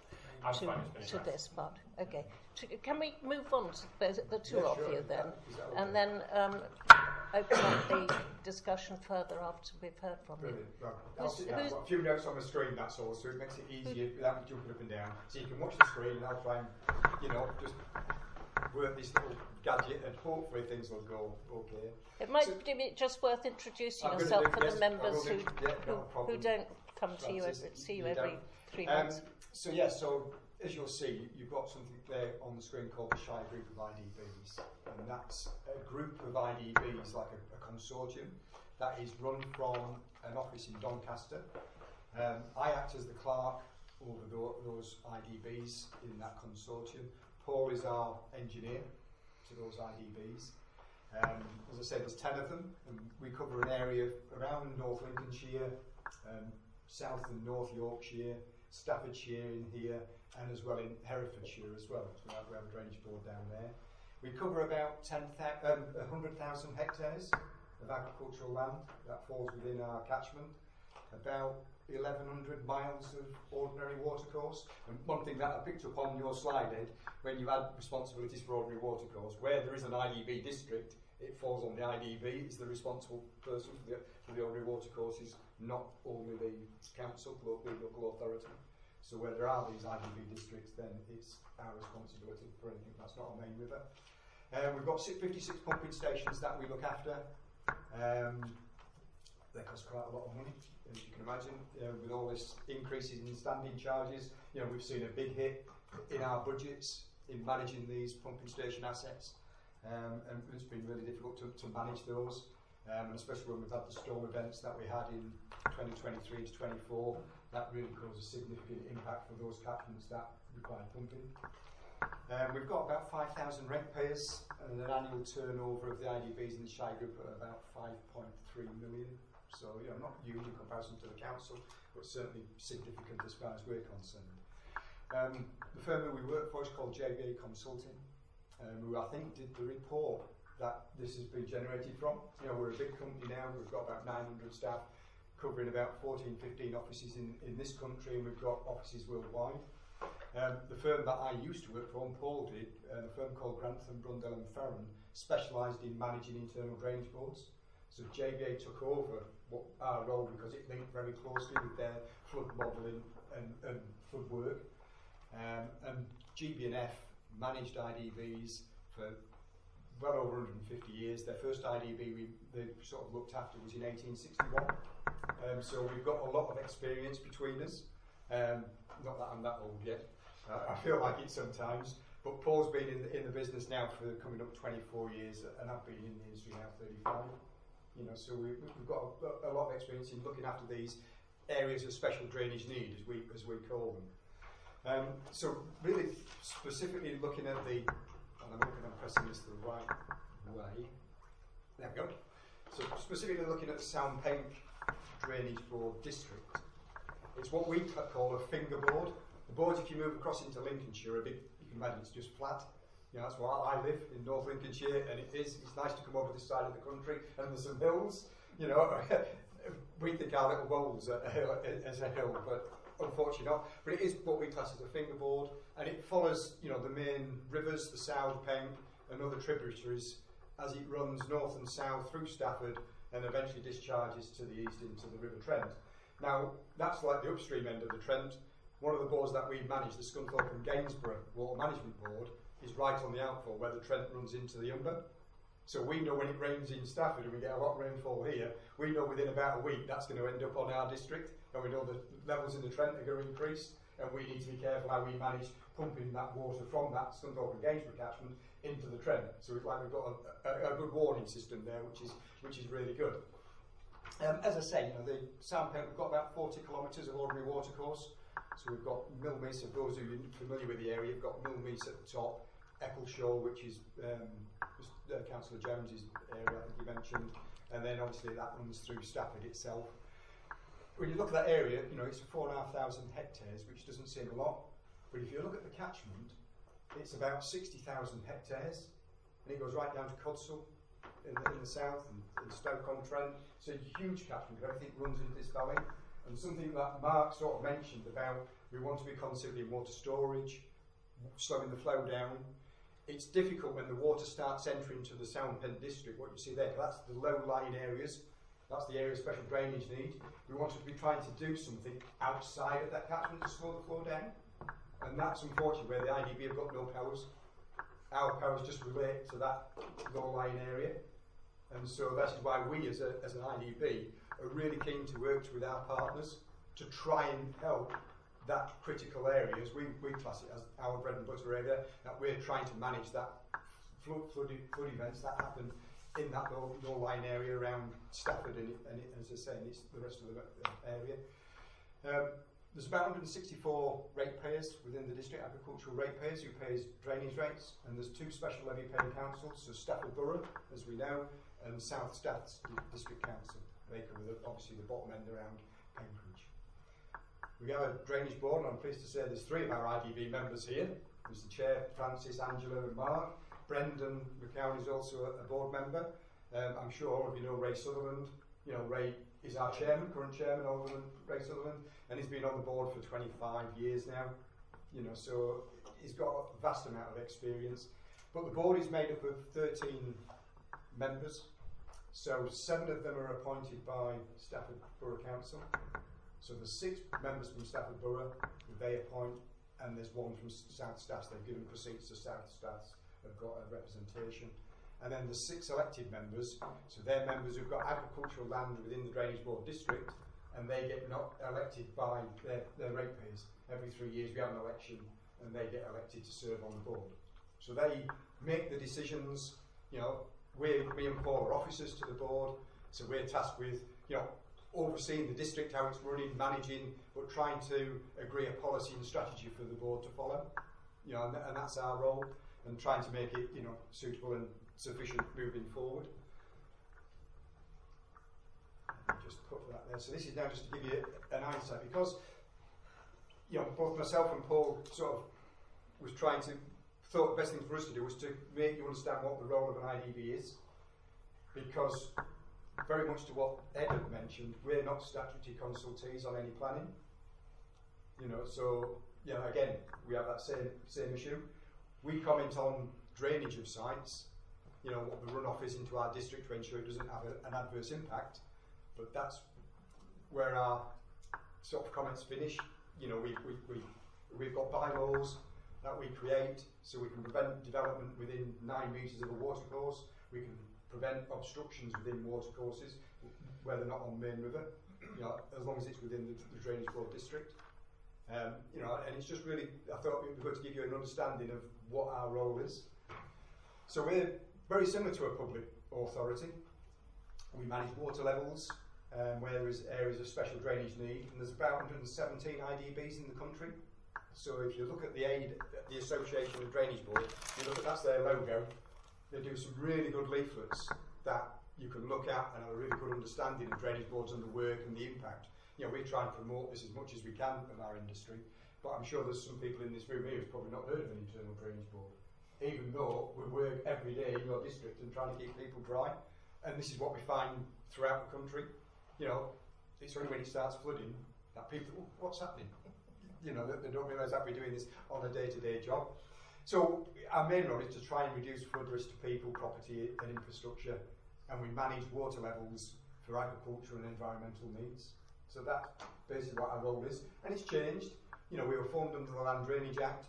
to this part. Okay. Can we move on to the two of you then, and then open up the discussion further after we've heard from you? Right. I've got a few notes on the screen, that's all, so it makes it easier without me jumping up and down. So you can watch the screen, and I'll try and, just work this little gadget, and hopefully things will go okay. It might be just worth introducing yourself for the members who don't come to you see you every 3 months. So as you'll see, you've got something there on the screen called the Shire Group of IDBs, and that's a group of IDBs, like a consortium, that is run from an office in Doncaster. I act as the clerk over those IDBs in that consortium. Paul is our engineer to those IDBs. As I said, there's 10 of them, and we cover an area around North Lincolnshire, South and North Yorkshire, Staffordshire in here, and as well in Herefordshire as well. So we have a drainage board down there. We cover about 100,000 hectares of agricultural land that falls within our catchment, about 1,100 miles of ordinary watercourse. And one thing that I picked up on your slide, Ed, when you had responsibilities for ordinary watercourse, where there is an IDB district, it falls on the IDB, is the responsible person for the ordinary watercourses, not only the council, the local authority. So where there are these IDB districts, then it's our responsibility for anything that's not a main river. We've got 56 pumping stations that we look after. They cost quite a lot of money, as you can imagine, with all this increases in standing charges. We've seen a big hit in our budgets in managing these pumping station assets, and it's been really difficult to manage those, and especially when we've had the storm events that we had in 2023 to 24. That really caused a significant impact for those catchments that require pumping. We've got about 5,000 ratepayers and an annual turnover of the IDBs in the Shire Group at about 5.3 million. So, not huge in comparison to the council, but certainly significant as far as we're concerned. The firm that we work for is called JBA Consulting, who I think did the report that this has been generated from. We're a big company now, we've got about 900 staff, covering about 14, 15 offices in this country, and we've got offices worldwide. The firm that I used to work for, and Paul did, a firm called Grantham, Brundell and Ferran, specialised in managing internal drainage boards. So JBA took over our role because it linked very closely with their flood modelling and flood work. And GB&F managed IDBs for well over 150 years. Their first IDB they sort of looked after was in 1861. So we've got a lot of experience between us. Not that I'm that old yet. I feel like it sometimes. But Paul's been in the business now for coming up 24 years, and I've been in the industry now 35. So we've got a lot of experience in looking after these areas of special drainage need, as we call them. So really specifically looking at and I'm hoping I'm pressing this the right way. There we go. So specifically looking at the Sound Paint Drainage Board District. It's what we call a fingerboard. The boards, if you move across into Lincolnshire, are big. You can imagine it's just flat. That's where I live in North Lincolnshire, and it's nice to come over this side of the country, and there's some hills. We think our little bowls as a hill, but unfortunately not. But it is what we class as a fingerboard, and it follows, the main rivers, the South Pent, and other tributaries as it runs north and south through Stafford, and eventually discharges to the east into the River Trent. Now, that's like the upstream end of the Trent. One of the boards that we manage, the Scunthorpe and Gainsborough Water Management Board, is right on the outfall where the Trent runs into the Humber. So we know when it rains in Stafford and we get a lot of rainfall here, we know within about a week that's going to end up on our district, and we know the levels in the Trent are going to increase, and we need to be careful how we manage pumping that water from that Scunthorpe and Gainsborough catchment into the Trent. So it's like we've got a good warning system there, which is really good. As I say, the Sound Pent, we've got about 40 kilometres of ordinary watercourse. So we've got Millmease, for those who are familiar with the area, you've got Millmease at the top, Eccleshall, which is Councillor Jones's area, I think you mentioned, and then obviously that runs through Stafford itself. When you look at that area, you know, it's 4,500 hectares, which doesn't seem a lot, but if you look at the catchment, it's about 60,000 hectares, and it goes right down to Codsall in the south, and Stoke-on-Trent. So a huge catchment, everything runs into this valley. And something that Mark sort of mentioned about we want to be considering water storage, slowing the flow down. It's difficult when the water starts entering to the Soundpent district, what you see there, that's the low-lying areas, that's the area of special drainage need. We want to be trying to do something outside of that catchment to slow the flow down. And that's unfortunately where the IDB have got no powers. Our powers just relate to that low-lying area. And so that is why we as an IDB are really keen to work with our partners to try and help that critical area, as we class it as our bread and butter area, that we're trying to manage that flood events that happen in that low-lying area around Stafford and as I say, it's the rest of the area. There's about 164 ratepayers within the district, agricultural ratepayers, who pays drainage rates, and there's 2 special levy paying councils, so Stafford Borough, as we know, and South Staffs District Council. They cover obviously the bottom end around Cambridge. We have a drainage board, and I'm pleased to say there's 3 of our IDB members here. There's the chair, Francis, Angela and Mark. Brendan McCown is also a board member. I'm sure all of you know Ray Sutherland. You know, Ray is our chairman, current chairman, Alderman Ray Sutherland, and he's been on the board for 25 years now. You know, so he's got a vast amount of experience. But the board is made up of 13 members. So 7 of them are appointed by Stafford Borough Council. So there's 6 members from Stafford Borough who they appoint, and there's 1 from South Staffs. They've given proceeds to South Staffs, have got a representation. And then there's 6 elected members, so they're members who've got agricultural land within the Drainage Board district, and they get not elected by their ratepayers. Every 3 years we have an election, and they get elected to serve on the board. So they make the decisions. You know, me and Paul are officers to the board, so we're tasked with, you know, overseeing the district, how it's running, managing, but trying to agree a policy and strategy for the board to follow. You know, and that's our role, and trying to make it, you know, suitable and sufficient moving forward. Just put that there. So this is now just to give you an insight, because, you know, both myself and Paul sort of was trying to thought the best thing for us to do was to make you understand what the role of an IDB is, because very much to what Ed had mentioned, we're not statutory consultees on any planning. You know, so, you know, again, we have that same issue. We comment on drainage of sites, you know, what the runoff is into our district to ensure it doesn't have an adverse impact, but that's where our sort of comments finish. You know, we've got bylaws that we create, so we can prevent development within 9 metres of a watercourse. We can prevent obstructions within watercourses where they're not on Main River, you know, as long as it's within the Drainage Board district. You know, and it's just really, I thought it would be good to give you an understanding of what our role is. So we're very similar to a public authority. We manage water levels where there is areas of special drainage need, and there's about 117 IDBs in the country. So if you look at the Association of Drainage Board, you look at that's their logo. They do some really good leaflets that you can look at and have a really good understanding of drainage boards and the work and the impact. You know, we try and promote this as much as we can in our industry, but I'm sure there's some people in this room here who've probably not heard of an internal drainage board, even though we work every day in your district and trying to keep people dry. And this is what we find throughout the country. You know, it's only when it starts flooding that people, oh, what's happening? You know, they don't realise that we're doing this on a day-to-day job. So our main role is to try and reduce flood risk to people, property and infrastructure, and we manage water levels for agriculture and environmental needs. So that's basically what our role is, and it's changed. You know, we were formed under the Land Drainage Act,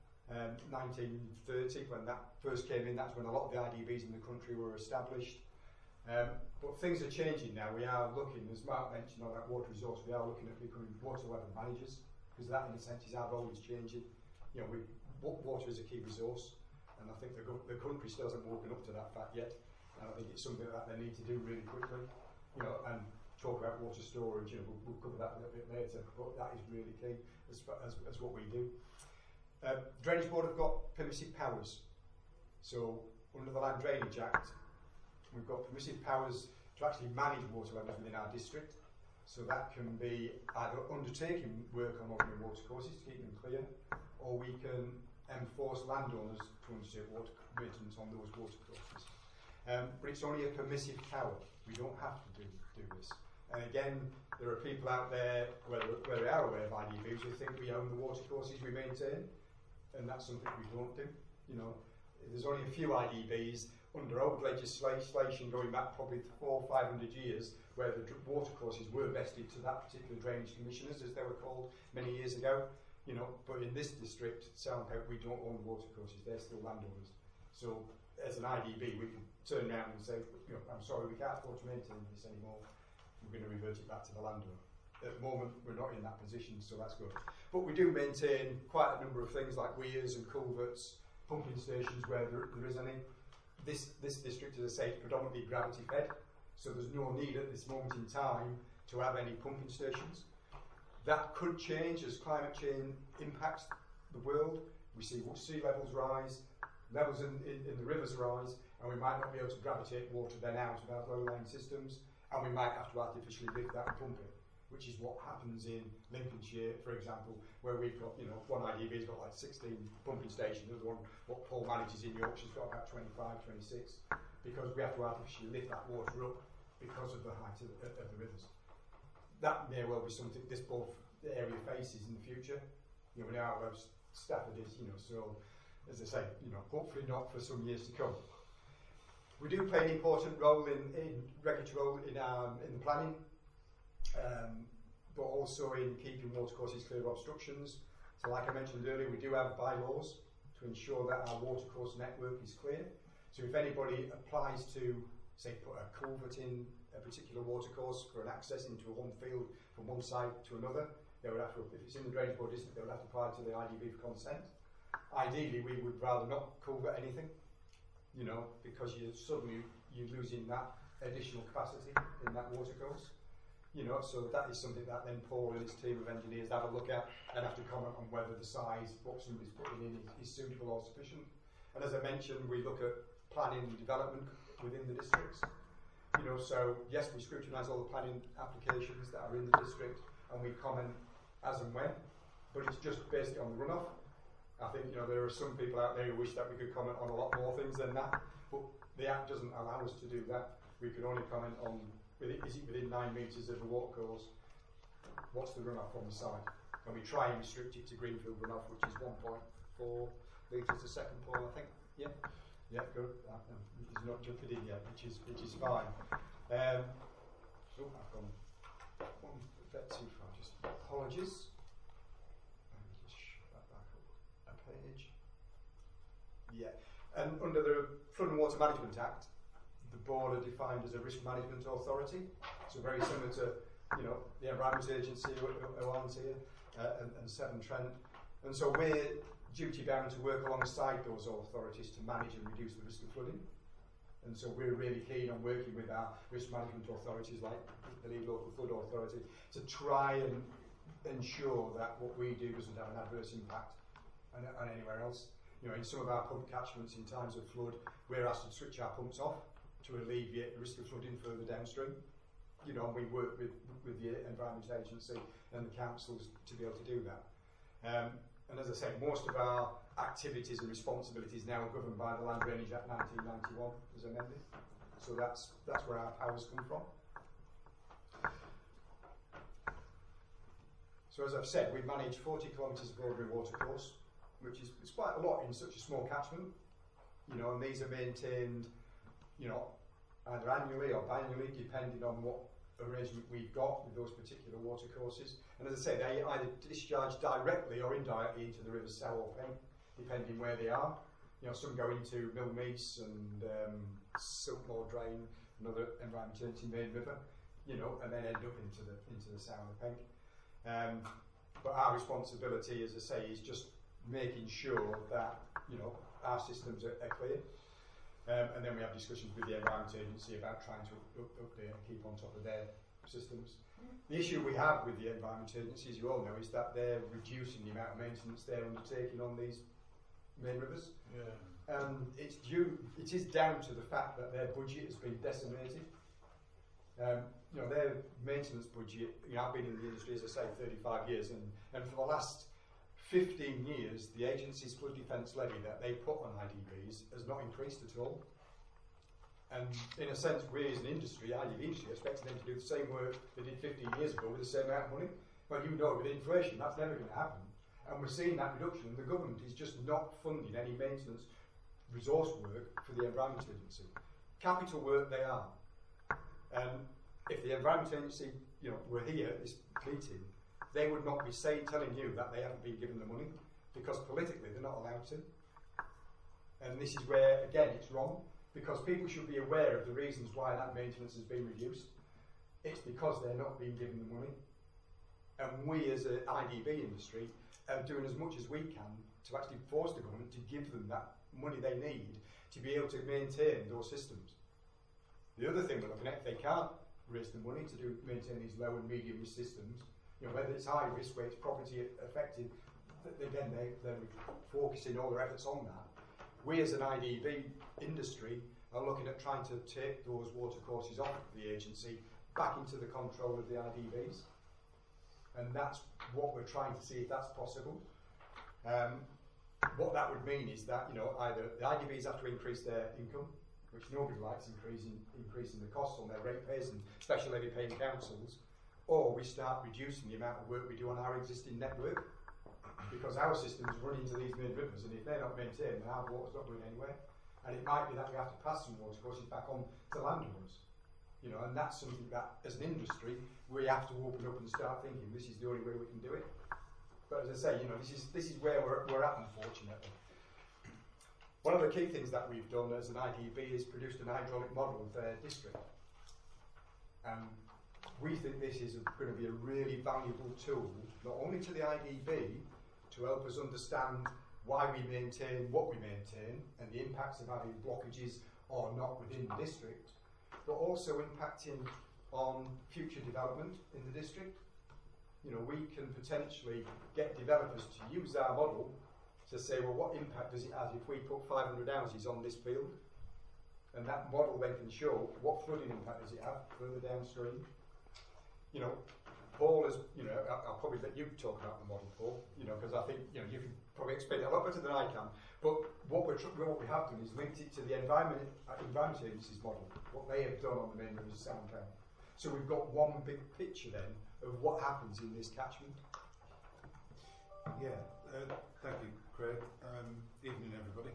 1930, when that first came in. That's when a lot of the IDBs in the country were established. But things are changing now. We are looking, as Mark mentioned on that water resource, we are looking at becoming water level managers, because that, in a sense, is our role is changing. You know, water is a key resource, and I think the country still hasn't woken up to that fact yet. And I think it's something that they need to do really quickly. You know, and talk about water storage. You know, we'll cover that a little bit later, but that is really key as what we do. Drainage Board have got permissive powers, So under the Land Drainage Act, we've got permissive powers to actually manage water levels within our district. So that can be either undertaking work on ordinary watercourses to keep them clear, or we can enforce landowners to undertake water maintenance on those watercourses. But it's only a permissive power. We don't have to do this. And again, there are people out there, whether they are aware of IDBs, who think we own the watercourses we maintain, and that's something we don't do. You know, there's only a few IDBs under old legislation going back probably 400 or 500 years, where the watercourses were vested to that particular drainage commissioners, as they were called many years ago. You know, but in this district, Selmhout, we don't own the watercourses; they're still landowners. So, as an IDB, we can turn around and say, you know, I'm sorry, we can't afford to maintain this anymore. We're going to revert it back to the landowner. At the moment, we're not in that position, so that's good. But we do maintain quite a number of things like weirs and culverts, pumping stations where there is any. This district, as I say, is predominantly gravity fed, so there's no need at this moment in time to have any pumping stations. That could change as climate change impacts the world. We see sea levels rise, levels in the rivers rise, and we might not be able to gravitate water then out of our low-lying systems, and we might have to artificially lift that and pump it, which is what happens in Lincolnshire, for example, where we've got, you know, one IDB's got like 16 pumping stations, another one, what Paul manages in Yorkshire's got about 25, 26, because we have to artificially lift that water up because of the height of the rivers. That may well be something this area faces in the future. You know, we know how Stafford is, you know, so as I say, you know, hopefully not for some years to come. We do play an important role in regulatory role in the planning, but also in keeping watercourses clear of obstructions. So like I mentioned earlier, we do have bylaws to ensure that our watercourse network is clear. So if anybody applies to, say, put a culvert in a particular watercourse for an access into one field from one side to another, they would have to, if it's in the Drainage Board district, they would have to apply to the IDB for consent. Ideally, we would rather not culvert anything, you know, because you're losing that additional capacity in that watercourse. You know, so that is something that then Paul and his team of engineers have a look at and have to comment on whether the size, what somebody's putting in is suitable or sufficient. And as I mentioned, we look at planning and development within the districts. You know, so yes, we scrutinise all the planning applications that are in the district and we comment as and when, but it's just basically on the runoff. I think, you know, there are some people out there who wish that we could comment on a lot more things than that, but the Act doesn't allow us to do that. We can only comment on, is it within 9 metres of the watercourse? What's the runoff from the side? And we try and restrict it to Greenfield runoff, which is 1.4 litres a second, Paul, I think. Yeah? Yeah, good. He's not jumping in yet, which is fine. I've gone one bit too far, just apologies. Let me just shut that back up a page. Yeah, and under the Flood and Water Management Act, the board are defined as a risk management authority, so very similar to, you know, the Environment Agency who aren't here, and Severn Trent, and so we're duty bound to work alongside those authorities to manage and reduce the risk of flooding. And so we're really keen on working with our risk management authorities like the Leeds Local Flood Authority to try and ensure that what we do doesn't have an adverse impact on anywhere else. You know, in some of our pump catchments in times of flood, we're asked to switch our pumps off to alleviate the risk of flooding further downstream. You know, and we work with the Environment Agency and the councils to be able to do that. And as I said, most of our activities and responsibilities now are governed by the Land Drainage Act 1991 as amended. So that's where our powers come from. So as I've said, we manage 40 kilometres of ordinary watercourse, which is quite a lot in such a small catchment. You know, and these are maintained, you know, either annually or biannually, depending on what arrangement we've got with those particular watercourses. And as I say, they either discharge directly or indirectly into the River Sow or Pen, depending where they are. You know, some go into Millmease and Silkmoor Drain, another Environment Agency main river, you know, and then end up into the Sow and the Penk. But our responsibility, as I say, is just making sure that, you know, our systems are clear. And then we have discussions with the Environment Agency about trying to update and keep on top of their systems. The issue we have with the Environment Agency, as you all know, is that they're reducing the amount of maintenance they're undertaking on these main rivers. Yeah. It is down to the fact that their budget has been decimated. Their maintenance budget, I've been in the industry, as I say, 35 years, and for the last 15 years, the agency's flood defence levy that they put on IDBs has not increased at all. And in a sense, we as an industry, IDB industry, expected them to do the same work they did 15 years ago with the same amount of money. But with inflation, that's never going to happen. And we're seeing that reduction, and the government is just not funding any maintenance resource work for the Environment Agency. Capital work they are. And if the Environment Agency, were here at this meeting, they would not be telling you that they haven't been given the money, because politically they're not allowed to. And this is where, again, it's wrong, because people should be aware of the reasons why that maintenance has been reduced. It's because they're not being given the money. And we as an IDB industry are doing as much as we can to actually force the government to give them that money they need to be able to maintain those systems. The other thing we're looking at, if they can't raise the money to maintain these low and medium risk systems, whether it's high risk where it's property affected, again they're focusing all their efforts on that. We as an IDB industry are looking at trying to take those water courses off the agency back into the control of the IDBs. And that's what we're trying to see if that's possible. What that would mean is that either the IDBs have to increase their income, which nobody likes, increasing the costs on their ratepayers and special levy paying councils, or we start reducing the amount of work we do on our existing network, because our systems run into these main rivers, and if they're not maintained, then our water's not going anywhere. And it might be that we have to pass some water courses back on to landowners. And that's something that, as an industry, we have to open up and start thinking this is the only way we can do it. But as I say, this is where we're at, unfortunately. One of the key things that we've done as an IDB is produced an hydraulic model of their district. And we think this is going to be a really valuable tool, not only to the IDB, to help us understand why we maintain what we maintain and the impacts of having blockages or not within the district, but also impacting on future development in the district. We can potentially get developers to use our model to say, well, what impact does it have if we put 500 houses on this field? And that model then can show what flooding impact does it have further downstream. Paul is, I'll probably let you talk about the model, Paul, because I think, you can probably explain it a lot better than I can. But what we have done is linked it to the Environment Agency's model, what they have done on the main rivers of Severn County. So we've got one big picture then of what happens in this catchment. Yeah, thank you, Craig. Evening, everybody.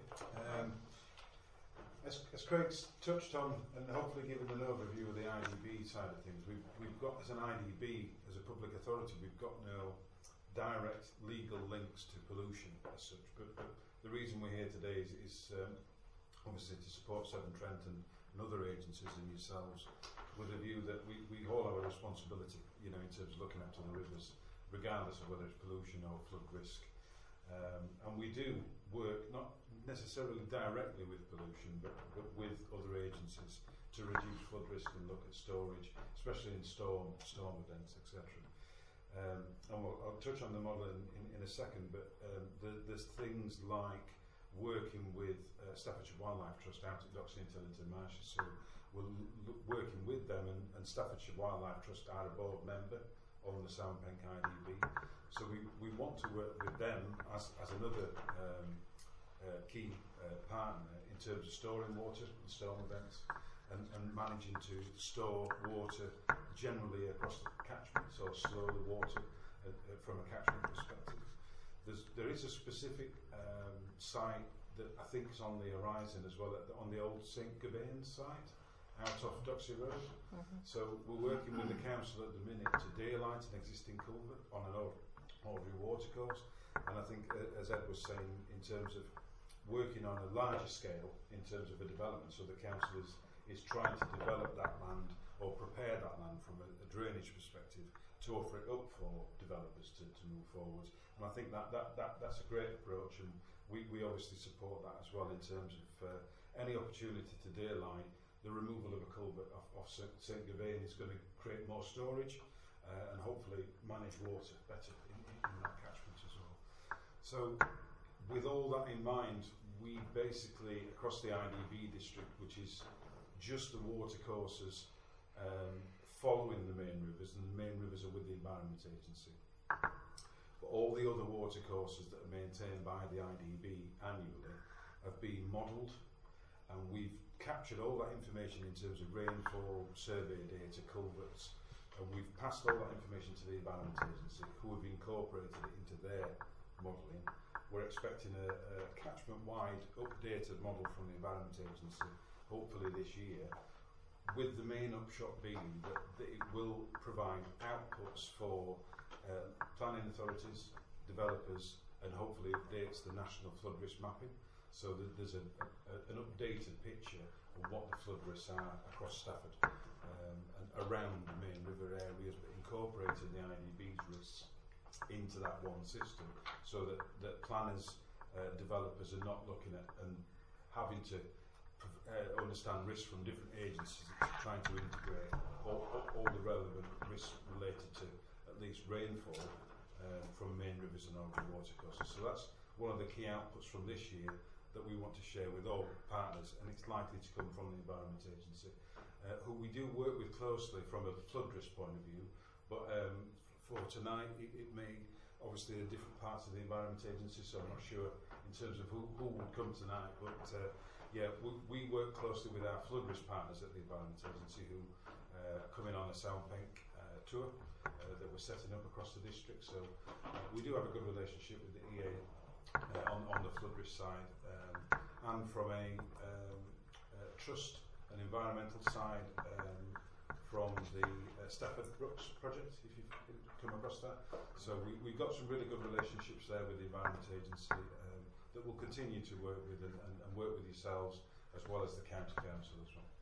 As Craig's touched on, and hopefully given an overview of the IDB side of things, we've got, as an IDB, as a public authority, we've got no direct legal links to pollution as such. But the reason we're here today is obviously to support Severn Trent and other agencies and yourselves, with a view that we all have a responsibility, in terms of looking after the rivers, regardless of whether it's pollution or flood risk. And we do work not necessarily directly with pollution, but with other agencies to reduce flood risk and look at storage, especially in storm events, etc. And I'll touch on the model in a second, but there's things like working with Staffordshire Wildlife Trust out at Doxley and Tillington Marshes. So we're working with them, and Staffordshire Wildlife Trust are a board member on the Soundbank IDB. So we want to work with them as another key partner in terms of storing water in storm events and managing to store water generally across the catchment, so slow the water from a catchment perspective. There is a specific site that I think is on the horizon as well, on the old St Gabain site out off Doxley Road. So we're working with the council at the minute to daylight an existing culvert on an ordinary watercourse, and I think, as Ed was saying, in terms of working on a larger scale in terms of a development, so the council is trying to develop that land or prepare that land from a drainage perspective to offer it up for developers to move forward. And I think that's a great approach, and we obviously support that as well in terms of any opportunity to daylight. The removal of a culvert off St Gabain is going to create more storage and hopefully manage water better in that catchment as well. So with all that in mind, we basically, across the IDB district, which is just the watercourses following the main rivers, and the main rivers are with the Environment Agency. But all the other watercourses that are maintained by the IDB annually have been modelled, and we've captured all that information in terms of rainfall, survey data, culverts, and we've passed all that information to the Environment Agency, who have incorporated it into their modelling. We're expecting a catchment-wide updated model from the Environment Agency, hopefully this year, with the main upshot being that it will provide outputs for planning authorities, developers, and hopefully updates the national flood risk mapping, so that there's an updated picture of what the flood risks are across Stafford and around the main river areas, but incorporating the IDB's risks into that one system, so that planners, developers are not looking at and having to understand risks from different agencies, trying to integrate all the relevant risks related to at least rainfall from main rivers and over watercourses. So that's one of the key outputs from this year that we want to share with all partners, and it's likely to come from the Environment Agency, who we do work with closely from a flood risk point of view, but for tonight it may, obviously there are different parts of the Environment Agency, so I'm not sure in terms of who would come tonight, but yeah, we work closely with our flood risk partners at the Environment Agency, who are coming on a Soundbank tour that we're setting up across the district, so we do have a good relationship with the EA on the flood risk side, and from a trust and environmental side from the Stafford Brooks project, if you've come across that. So we've got some really good relationships there with the Environment Agency that we'll continue to work with and work with yourselves as well as the County Council as well.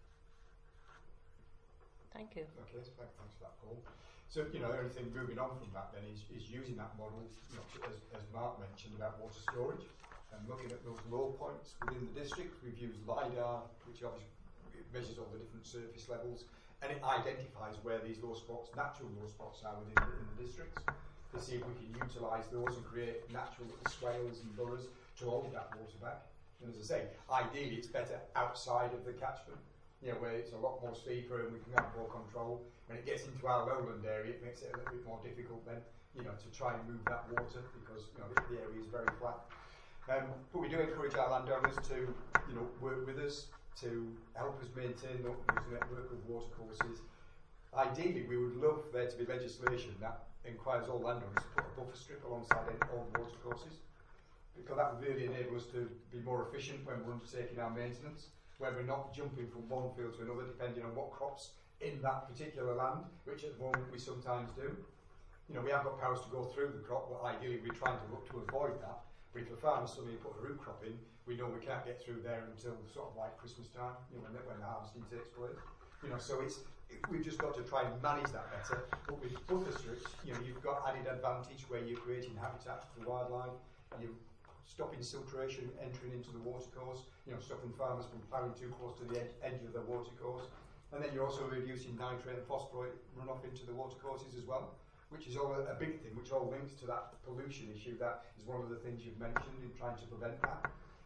Thank you. Okay, so thanks for that, Paul. So, the only thing moving on from that then is using that model, as Mark mentioned, about water storage, and looking at those low points within the district. We've used LiDAR, which obviously measures all the different surface levels, and it identifies where these low spots, natural low spots, are within the districts, to see if we can utilise those and create natural little swales and boroughs to hold that water back. And as I say, ideally it's better outside of the catchment, where it's a lot more steeper and we can have more control. When it gets into our lowland area, it makes it a little bit more difficult then, to try and move that water, because the area is very flat. But we do encourage our landowners to, work with us to help us maintain those network of watercourses. Ideally, we would love there to be legislation that requires all landowners to put a buffer strip alongside all watercourses, because that would really enable us to be more efficient when we're undertaking our maintenance, where we're not jumping from one field to another depending on what crops in that particular land, which at the moment we sometimes do. We have got powers to go through the crop, but ideally we're trying to look to avoid that. But if a farmer suddenly put a root crop in, we know we can't get through there until sort of like Christmas time, when the harvesting takes place. So we've just got to try and manage that better. But with buffer strips, you've got added advantage where you're creating habitat for wildlife, you're stopping siltation entering into the watercourse, stopping farmers from ploughing too close to the edge of the watercourse. And then you're also reducing nitrate and phosphorate runoff into the watercourses as well, which is all a big thing, which all links to that pollution issue. That is one of the things you've mentioned in trying to prevent that.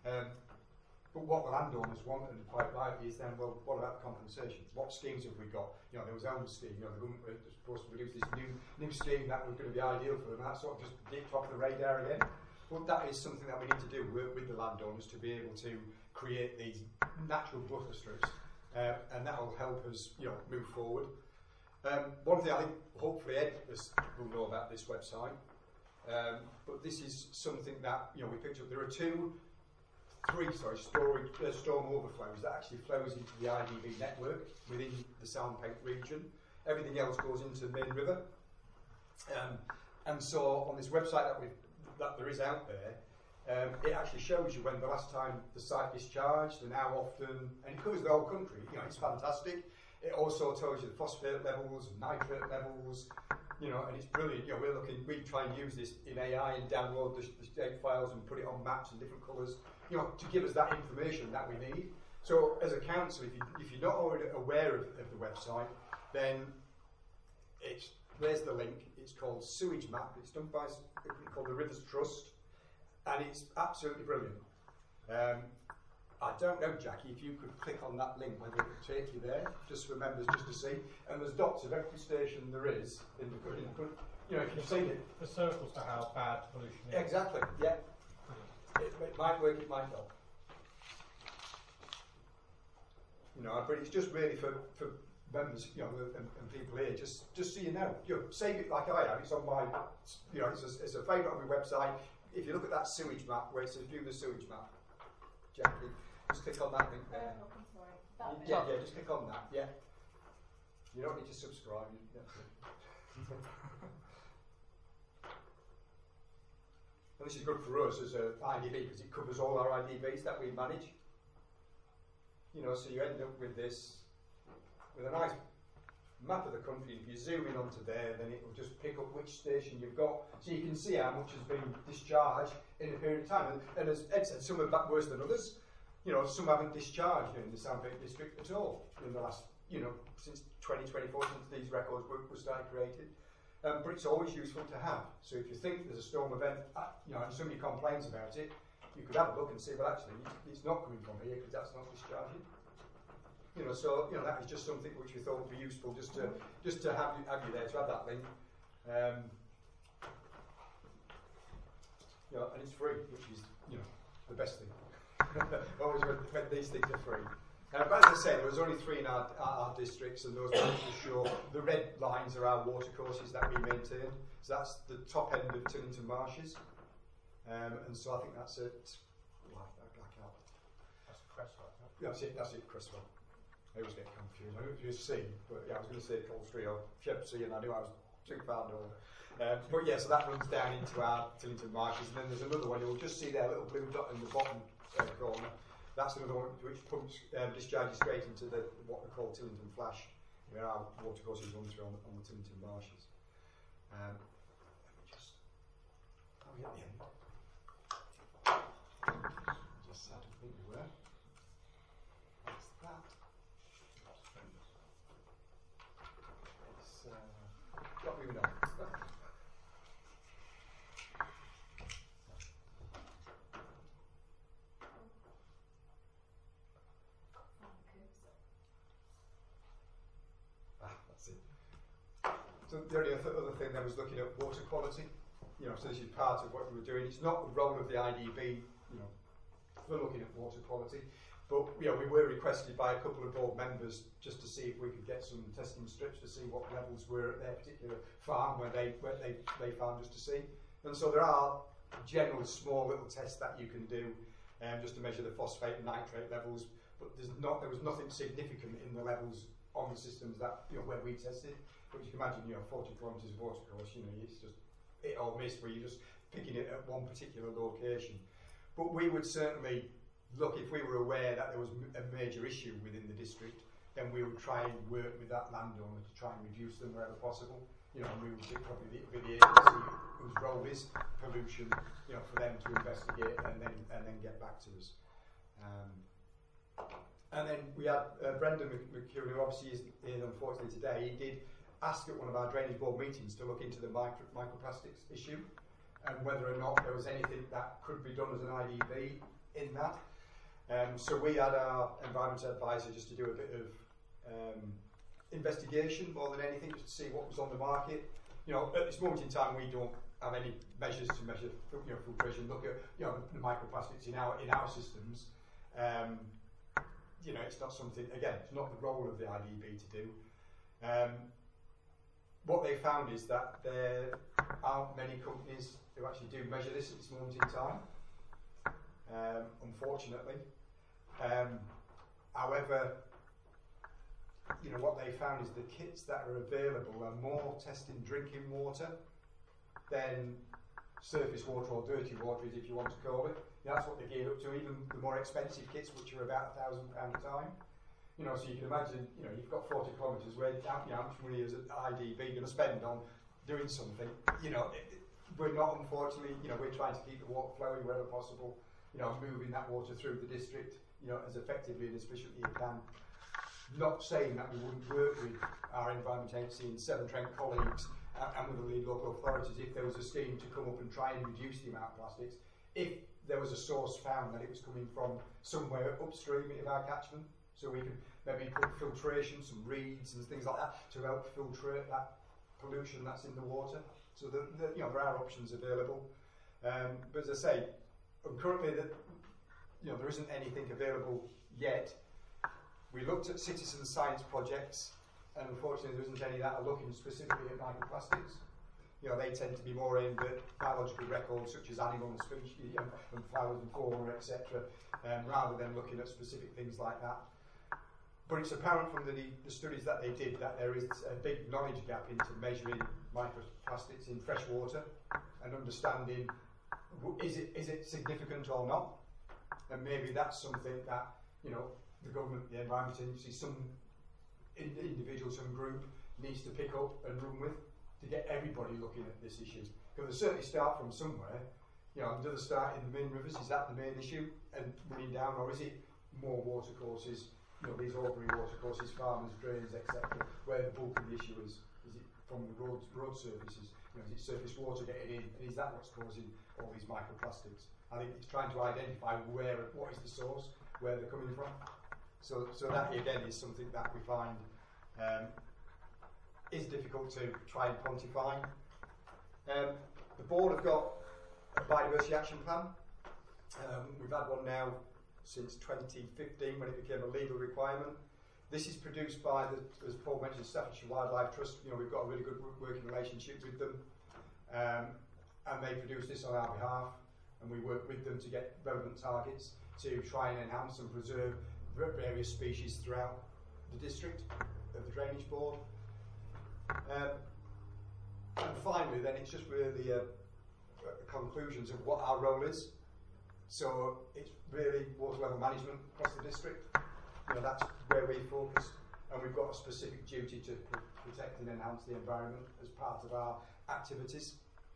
But what the landowners want, and quite rightly, is then, well, what about the compensation? What schemes have we got? There was Elm's scheme, the government was supposed to produce this new scheme that was going to be ideal for them, and that sort of just dipped off the radar again. But that is something that we need to do, work with the landowners to be able to create these natural buffer strips, and that will help us, move forward. One thing I think, hopefully Ed will know about this website, but this is something that we picked up. There are three storm overflows that actually flows into the IDB network within the Soundbank region. Everything else goes into the main river, and so on this website that there is out there, it actually shows you when the last time the site discharged and how often, and it covers the whole country. It's fantastic. It also tells you the phosphate levels, nitrate levels, and it's brilliant. We try and use this in AI and download the state files and put it on maps in different colours, to give us that information that we need. So as a council, if you're not already aware of the website, then there's the link. It's called Sewage Map. It's done by called the Rivers Trust, and it's absolutely brilliant. I don't know, Jackie, if you could click on that link, whether it would take you there, just for members just to see. And there's dots of every station there is in the country. You know, if you've seen it. The circles to how bad pollution is. Exactly, yeah. It might work, it might not. You know, but it's just really for members, you know, and people here, just so you know. You know, save it like I have. It's on my, you know, it's a favourite on my website. If you look at that sewage map where it says view the sewage map, Jackie, just click on that link there. Yeah, just click on that. Yeah. You don't need to subscribe. And this is good for us as an IDB because it covers all our IDBs that we manage. You know, so you end up with this, with a nice map of the country. If you zoom in onto there, then it will just pick up which station you've got, so you can see how much has been discharged in a period of time. And as Ed said, some are back worse than others. You know, some haven't discharged in the Sandgate district at all in the last, you know, since 2024, since these records were started created. But it's always useful to have. So if you think there's a storm event, you know, and somebody complains about it, you could have a look and say, well, actually, it's not coming from here because that's not discharging. You know, so you know that is just something which we thought would be useful, just to have you there, to have that link. You know, and it's free, which is, you know, the best thing. Always when these things are free. But as I said, there was only 3 in our districts, and those pictures show the red lines are our water courses that we maintain. So that's the top end of Tillington Marshes, and so I think that's it. That's Cresswell. That's it, Cresswell. I always get confused. I knew it was C, but yeah, I was going to say Colstree or Shepsea, and I knew I was too far north. But yeah, so that runs down into our Tillington Marshes, and then there's another one. You'll just see that little blue dot in the bottom corner. That's another one which pumps discharges straight into what we call Tillington Flash, where our water courses run through on the Tillington Marshes. Let me just. Oh yeah, the end. Just had to think where. That's that. It's got moving on. So the only other thing then was looking at water quality. You know, so this is part of what we were doing. It's not the role of the IDB, you know, for looking at water quality, but you know, we were requested by a couple of board members just to see if we could get some testing strips to see what levels were at their particular farm where they found us to see. And so there are general small little tests that you can do just to measure the phosphate and nitrate levels, but there was nothing significant in the levels on the systems that, you know, where we tested. But you can imagine, you know, 40 kilometres of water course, you know, it's just hit or miss where you're just picking it at one particular location. But we would certainly look, if we were aware that there was a major issue within the district, then we would try and work with that landowner to try and reduce them wherever possible. You know, and we would pick probably the agency whose role is pollution, you know, for them to investigate and then get back to us. And then we had Brendan McEwen, who obviously is here unfortunately today. He did ask at one of our drainage board meetings to look into the microplastics issue and whether or not there was anything that could be done as an IDB in that. So we had our environmental advisor just to do a bit of investigation more than anything, just to see what was on the market. You know, at this moment in time, we don't have any measures to measure, you know, filtration. Look at, you know, the microplastics in our systems. You know, it's not something. Again, it's not the role of the IDB to do. What they found is that there aren't many companies who actually do measure this at this moment in time, unfortunately. However, you know, what they found is the kits that are available are more testing drinking water than surface water or dirty water, if you want to call it. You know, that's what they geared up to, even the more expensive kits, which are about £1,000 a time. You know, so you can imagine, you know, you've got 40 kilometres where, you know, how much money is an IDB going to spend on doing something? You know, we're not, unfortunately, you know, we're trying to keep the water flowing wherever possible, you know, moving that water through the district, you know, as effectively and as efficiently as you can. Not saying that we wouldn't work with our Environment Agency and Severn Trent colleagues and with the lead local authorities if there was a scheme to come up and try and reduce the amount of plastics. if there was a source found that it was coming from somewhere upstream of our catchment, so we could maybe put filtration, some reeds and things like that to help filtrate that pollution that's in the water. So you know, there are options available. But as I say, currently there isn't anything available yet. We looked at citizen science projects, and unfortunately there isn't any that are looking specifically at microplastics. You know, they tend to be more aimed at biological records such as animal and species and flowers and fauna, etc., rather than looking at specific things like that. But it's apparent from the studies that they did that there is a big knowledge gap into measuring microplastics in fresh water and understanding is it significant or not. And maybe that's something that, you know, the government, the Environment Agency, some individual, some group needs to pick up and run with to get everybody looking at this issue. Because they certainly start from somewhere. You know, do they start in the main rivers? Is that the main issue? And running down, or is it more water courses? You know, these ordinary water courses, farmers, drains, etc., where the bulk of the issue is. Is it from the road surfaces? You know, is it surface water getting in? And is that what's causing all these microplastics? I think it's trying to identify what is the source, where they're coming from. So that again is something that we find is difficult to try and quantify. The board have got a biodiversity action plan. We've had one now since 2015 when it became a legal requirement. This is produced by, as Paul mentioned, Staffordshire Wildlife Trust. You know, we've got a really good working relationship with them, and they produce this on our behalf, and we work with them to get relevant targets to try and enhance and preserve various species throughout the district of the Drainage Board. And finally, then it's just really conclusions of what our role is. So it's really water level management across the district. You know, that's where we focus, and we've got a specific duty to protect and enhance the environment as part of our activities.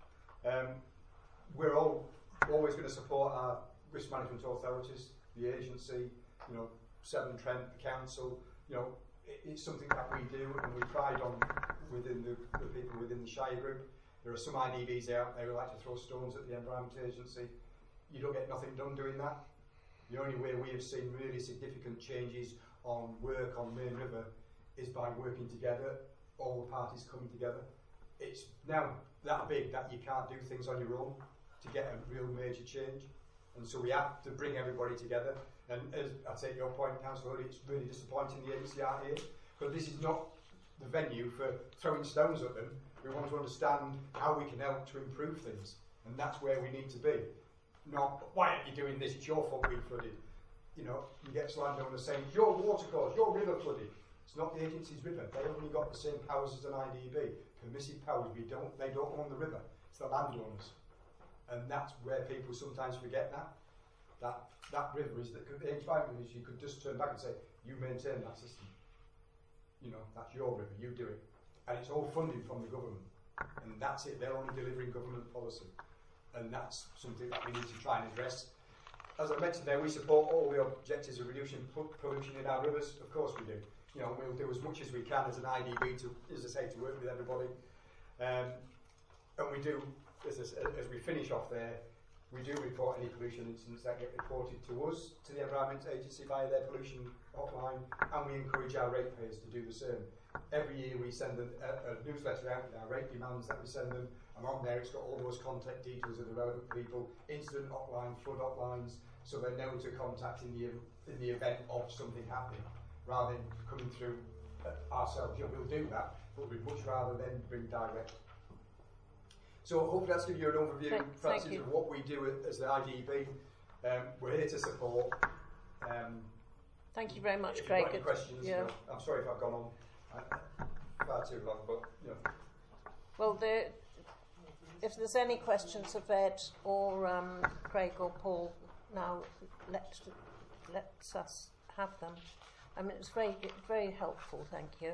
We're always going to support our risk management authorities, the agency, you know, Severn Trent, the council. You know, it's something that we do and we pride on within the people within the Shire Group. There are some IDBs out there who like to throw stones at the Environment Agency. You don't get nothing done doing that. The only way we have seen really significant changes on work on Main River is by working together, all the parties coming together. It's now that big that you can't do things on your own to get a real major change. And so we have to bring everybody together. And as I take your point, Councillor, it's really disappointing the agency aren't here, because this is not the venue for throwing stones at them. We want to understand how we can help to improve things, and that's where we need to be. Not, why aren't you doing this? It's your fault we flooded. You know, you get landowners saying, your water course, your river flooded. It's not the agency's river. They only got the same powers as an IDB. Permissive powers. They don't own the river. It's the landowners. And that's where people sometimes forget that river is the environment is you could just turn back and say, you maintain that system. You know, that's your river, you do it. And it's all funded from the government. And that's it, they're only delivering government policy. And that's something that we need to try and address. As I mentioned there, we support all the objectives of reducing pollution in our rivers. Of course we do. You know, we'll do as much as we can as an IDB to, as I say, to work with everybody. And we do, as we finish off there, we do report any pollution incidents that get reported to us, to the Environment Agency via their pollution hotline, and we encourage our ratepayers to do the same. Every year we send a newsletter out with our rate demands that we send them, and on there it's got all those contact details of the relevant people, incident hotline, flood hotlines, so they know to contact in the event of something happening, rather than coming through ourselves. You know, we'll do that, but we'd much rather than bring direct. So hopefully that's given you an overview, Francis, of what we do as the IDB. We're here to support. Thank you very much, if Craig. If you've got any questions, yeah. You know, I'm sorry if I've gone on far too long, but you know. Well, if there's any questions of Ed or Craig or Paul, now let us have them. I mean, it's very helpful. Thank you.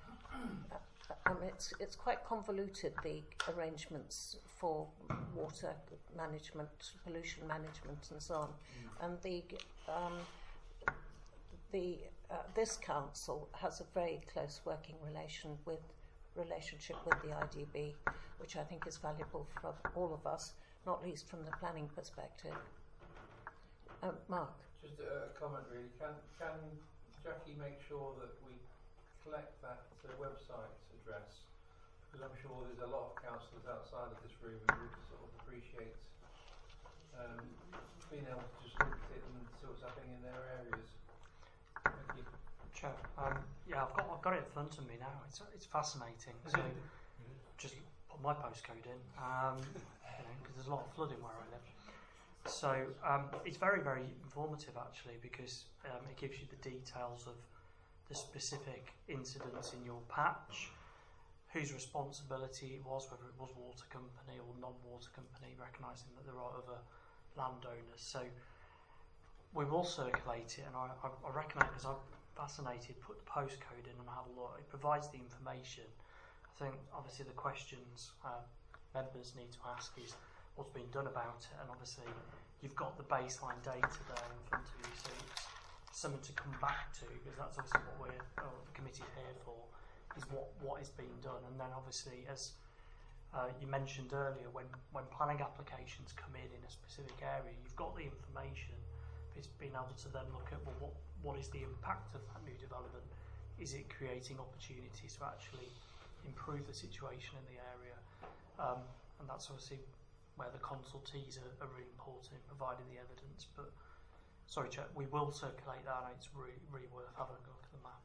I mean, it's quite convoluted, the arrangements for water management, pollution management, and so on. And this council has a very close working relationship with the IDB, which I think is valuable for all of us. not least from the planning perspective. Mark? Just a comment really. Can Jackie make sure that we collect that website address? Because I'm sure there's a lot of councillors outside of this room who would sort of appreciate being able to just look at it and see what's happening in their areas. Thank you. Chair, yeah, I've got it in front of me now. It's fascinating. So just put my postcode in, because there's a lot of flooding where I live. So it's very, very informative actually, because it gives you the details of the specific incidents in your patch, whose responsibility it was, whether it was water company or non-water company, recognising that there are other landowners. So we will circulate it, and I recommend, because I'm fascinated, put the postcode in and have a look. It provides the information. I think obviously the questions members need to ask is what's been done about it, and obviously you've got the baseline data there in front of you, so it's something to come back to, because that's obviously what the committee's here for, is what is being done. And then obviously, as you mentioned earlier, when planning applications come in a specific area, you've got the information. It's being able to then look at, well, what is the impact of that new development? Is it creating opportunities to actually improve the situation in the area? And that's obviously where the consultees are really important in providing the evidence. But sorry, Chair, we will circulate that, and it's really, really worth having a look at the map.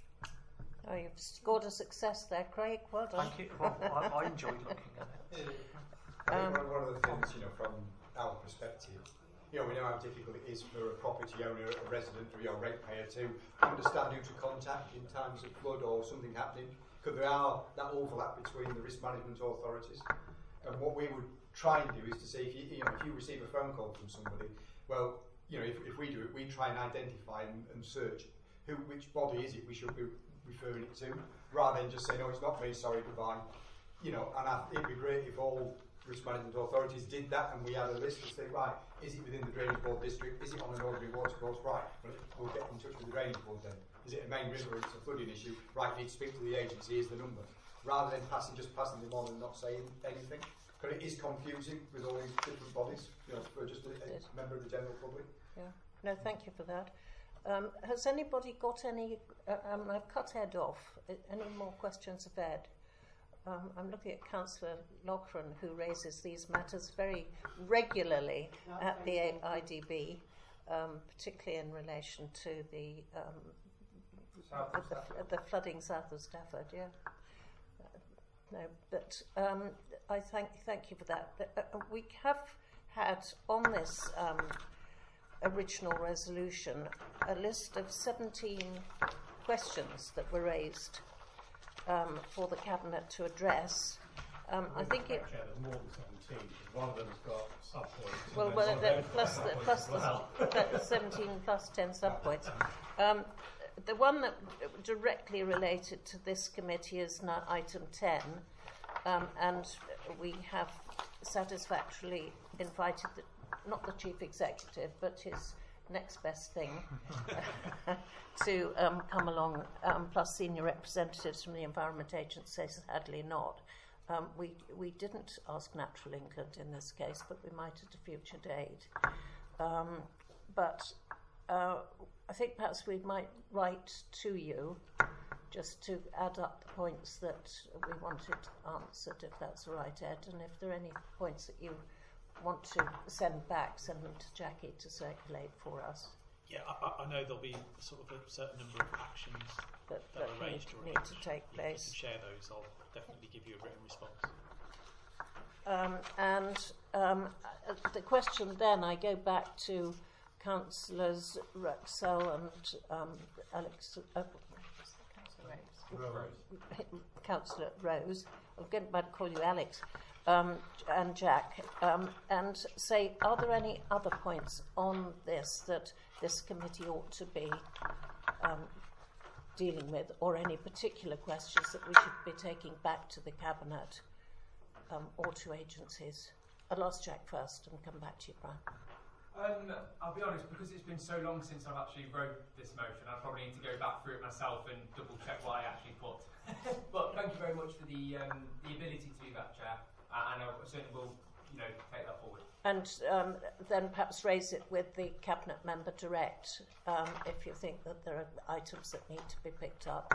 Oh, you've scored a success there, Craig. Well done. Thank you. Well, I enjoyed looking at it. I think one of the things, from our perspective, we know how difficult it is for a property owner, a resident, or your ratepayer to understand who to contact in times of flood or something happening, because there are that overlap between the risk management authorities. And what we would try and do is to say, if you receive a phone call from somebody, well, if we do it, we try and identify and search which body is it we should be referring it to, rather than just say, no, it's not me, sorry, goodbye. And it'd be great if all risk management authorities did that, and we had a list to say, right, is it within the Drainage Board district? Is it on an ordinary water course? Right, we'll get in touch with the Drainage Board then. Is it a main river? It's a flooding issue. Right, need to speak to the agency. Here's the number. Rather than just passing them on and not saying anything, because it is confusing with all these different bodies. For just a member of the general public. Yeah. No, thank you for that. Has anybody got any? I've cut Ed off. Any more questions of Ed? I'm looking at Councillor Loughran, who raises these matters very regularly at the IDB, particularly in relation to the flooding south of Stafford. Yeah. No, but I thank you for that. We have had on this original resolution a list of 17 questions that were raised for the Cabinet to address. I think it. Chair, there's more than 17. One of them's got subpoints. Well, plus the 17 plus 10 subpoints. The one that directly related to this committee is now item 10, and we have satisfactorily invited not the Chief Executive, but his next best thing to come along, plus senior representatives from the Environment Agency, sadly not. We didn't ask Natural England in this case, but we might at a future date. But I think perhaps we might write to you just to add up the points that we wanted answered, if that's all right, Ed. And if there are any points that you want to send back, send them to Jackie to circulate for us. Yeah, I know there'll be sort of a certain number of actions that are arranged need to take place. If you can share those, I'll definitely give you a written response. The question then, I go back to Councillors Ruxell and Councillor Rose. I'm going to call you Alex, and Jack, and say, are there any other points on this that this committee ought to be dealing with, or any particular questions that we should be taking back to the Cabinet or to agencies? I'll ask Jack first and come back to you, Brian. I'll be honest, because it's been so long since I've actually wrote this motion, I probably need to go back through it myself and double check what I actually put. But thank you very much for the ability to do that, Chair, and I certainly will, take that forward. And then perhaps raise it with the Cabinet member direct if you think that there are items that need to be picked up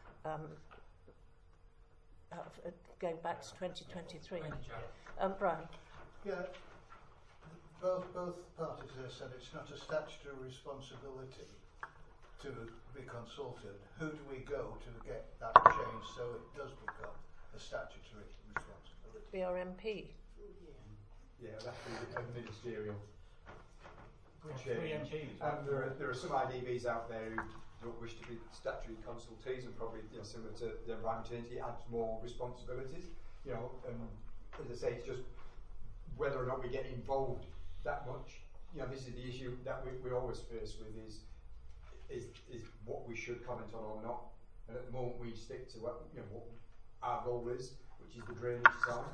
going back to 2023. Brian? Yeah, both parties have said it's not a statutory responsibility to be consulted. Who do we go to get that changed so it does become a statutory responsibility? Be our MP. Yeah, that's a ministerial. Three MPs. There are some IDBs out there who don't wish to be statutory consultees, and probably similar to the environment agency, adds more responsibilities. As I say, it's just whether or not we get involved that much. This is the issue that we're always faced with: is what we should comment on or not. And at the moment, we stick to what our role is, which is the drainage side.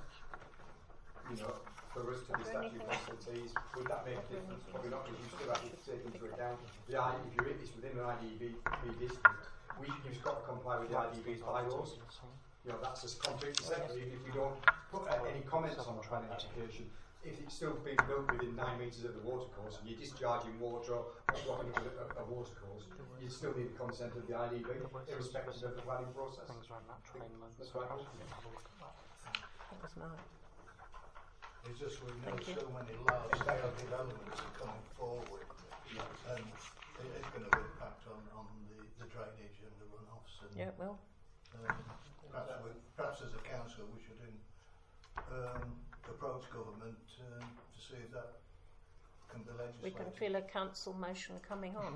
For us to be statutory consultees, would that make a difference? Probably not, because you still have to take into account if you're within an IDB district, you've got to comply with the IDB's bylaws. That's just completely separate. Even if we don't put any comments on the planning application, if it's still being built within 9 metres of the watercourse and you're discharging water or blocking a watercourse, you still need the consent of the IDB, irrespective of the planning process. That's right. That was nice. It's just we know so many large-scale developments are coming forward, and it's going to impact on the drainage and the runoffs. And, yeah, well. Perhaps as a council we should approach government to see if that can be legislated. We can feel a council motion coming on.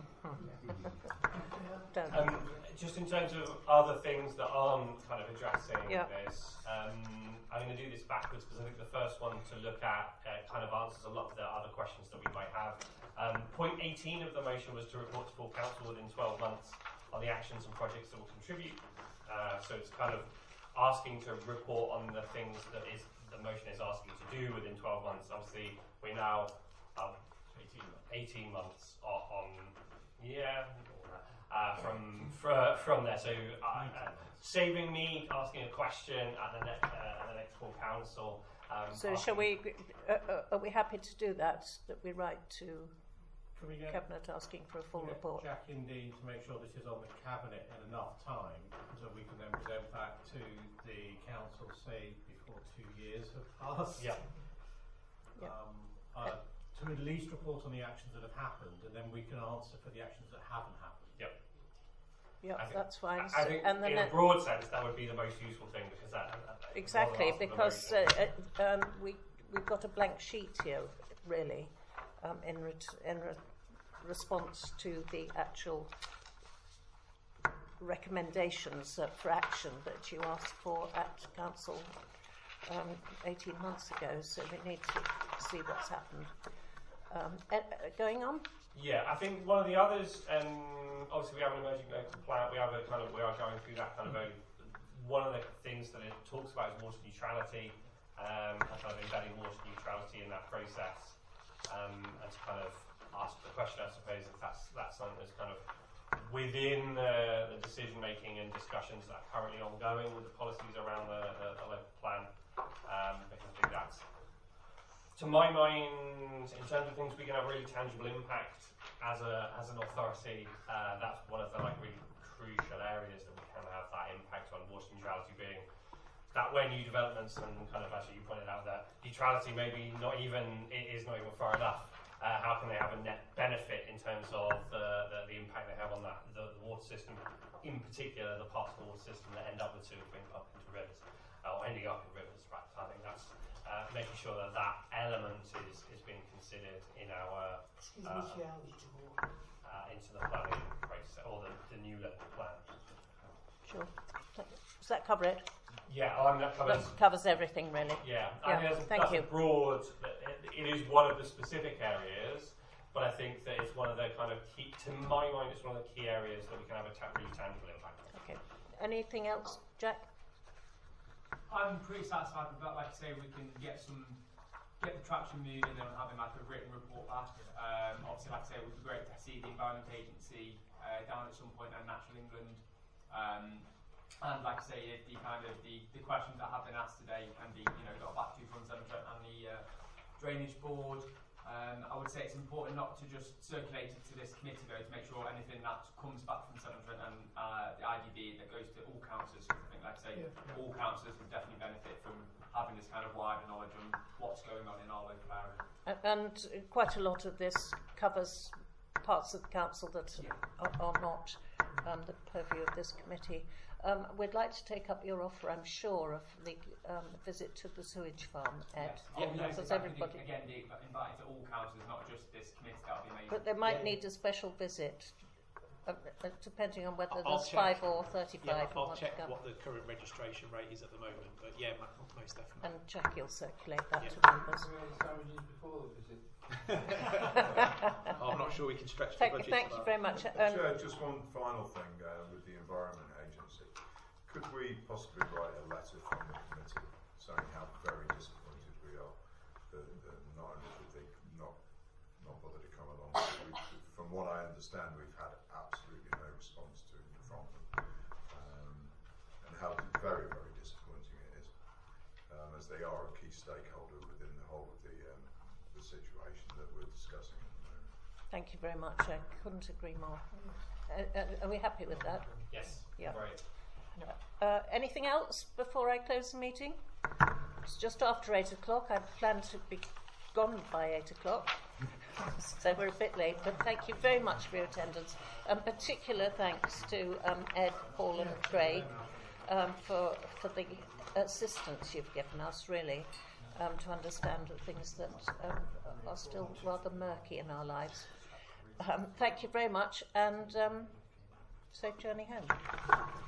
Just in terms of other things that aren't kind of addressing this, I'm going to do this backwards because I think the first one to look at kind of answers a lot of the other questions that we might have. Point 18 of the motion was to report to full council within 12 months on the actions and projects that will contribute. So it's kind of asking to report on the things that the motion is asking to do within 12 months. Obviously, we're now 18 months on from there. So saving me asking a question at the next full council. So shall we? Are we happy to do that? That we write to Cabinet asking for a full report. Jack indeed to make sure this is on the Cabinet in enough time so we can then present back to the council, say before 2 years have passed. To at least report on the actions that have happened, and then we can answer for the actions that haven't happened. Yeah, that's fine. I think in a broad sense that would be the most useful thing, because that exactly, because we've got a blank sheet here, really, in response to the actual recommendations for action that you asked for at council 18 months ago. So we need to see what's happened. Going on? Yeah, I think one of the others, obviously we have an emerging local plan. We are going through that kind of one of the things that it talks about is water neutrality, and kind of embedding water neutrality in that process, and to kind of ask the question, I suppose, if that's something that's kind of within the decision making and discussions that are currently ongoing with the policies around the local plan, because I think that's, to my mind, in terms of things we can have really tangible impact as an authority, that's one of the really crucial areas that we can have that impact on, water neutrality being that where new developments and kind of, as you pointed out, that neutrality maybe is not even far enough. How can they have a net benefit in terms of the impact they have on the water system, in particular the parts of the water system that end up with sewage being pumped into rivers, or ending up in rivers, right? I think that's making sure that element is being considered in our into the planning process, or the new local plan. Sure. Does that cover it? Yeah, that covers everything, really. Yeah, thank you. Broad. It is one of the specific areas, but I think that it's one of the kind of key. To my mind, it's one of the key areas that we can have a really tangible impact on. Okay. Anything else, Jack? I'm pretty satisfied with that. Like I say, we can get the traction moving and having a written report back. Obviously, like I say, it would be great to see the Environment Agency down at some point, and Natural England. And like I say, if the questions that have been asked today can be got back to Funds and the drainage board. I would say it's important not to just circulate it to this committee though, to make sure anything that comes back from Severn Trent and the IDB that goes to all councillors. I think, like I say, all councillors would definitely benefit from having this kind of wider knowledge on what's going on in our local area. And quite a lot of this covers parts of the council that are not the purview of this committee. We'd like to take up your offer, I'm sure, of the visit to the sewage farm, Ed. Because everybody again, invited to all councillors, not just this committee. That would be amazing. But they might need a special visit, depending on whether there's 5 or 35. Yeah, I'll check what the current registration rate is at the moment. But yeah, most definitely. And Jackie will circulate that to members. Before the visit. I'm not sure we can stretch the budget. Thank you very much. Chair, just one final thing with the Environment Agency. Could we possibly write a letter from the committee saying how very disappointed we are that not only did they not bother to come along, but from what I understand, we've had absolutely no response from them, and how very, very disappointing it is, as they are a key stakeholder within the whole of the situation that we're discussing at the moment. Thank you very much. I couldn't agree more. Are we happy with that? Yes. Yeah. Great. Anything else before I close the meeting? It's just after 8 o'clock. I planned to be gone by 8 o'clock, so we're a bit late. But thank you very much for your attendance. And particular thanks to Ed, Paul, and Craig for the assistance you've given us, really, to understand the things that are still rather murky in our lives. Thank you very much, and safe journey home.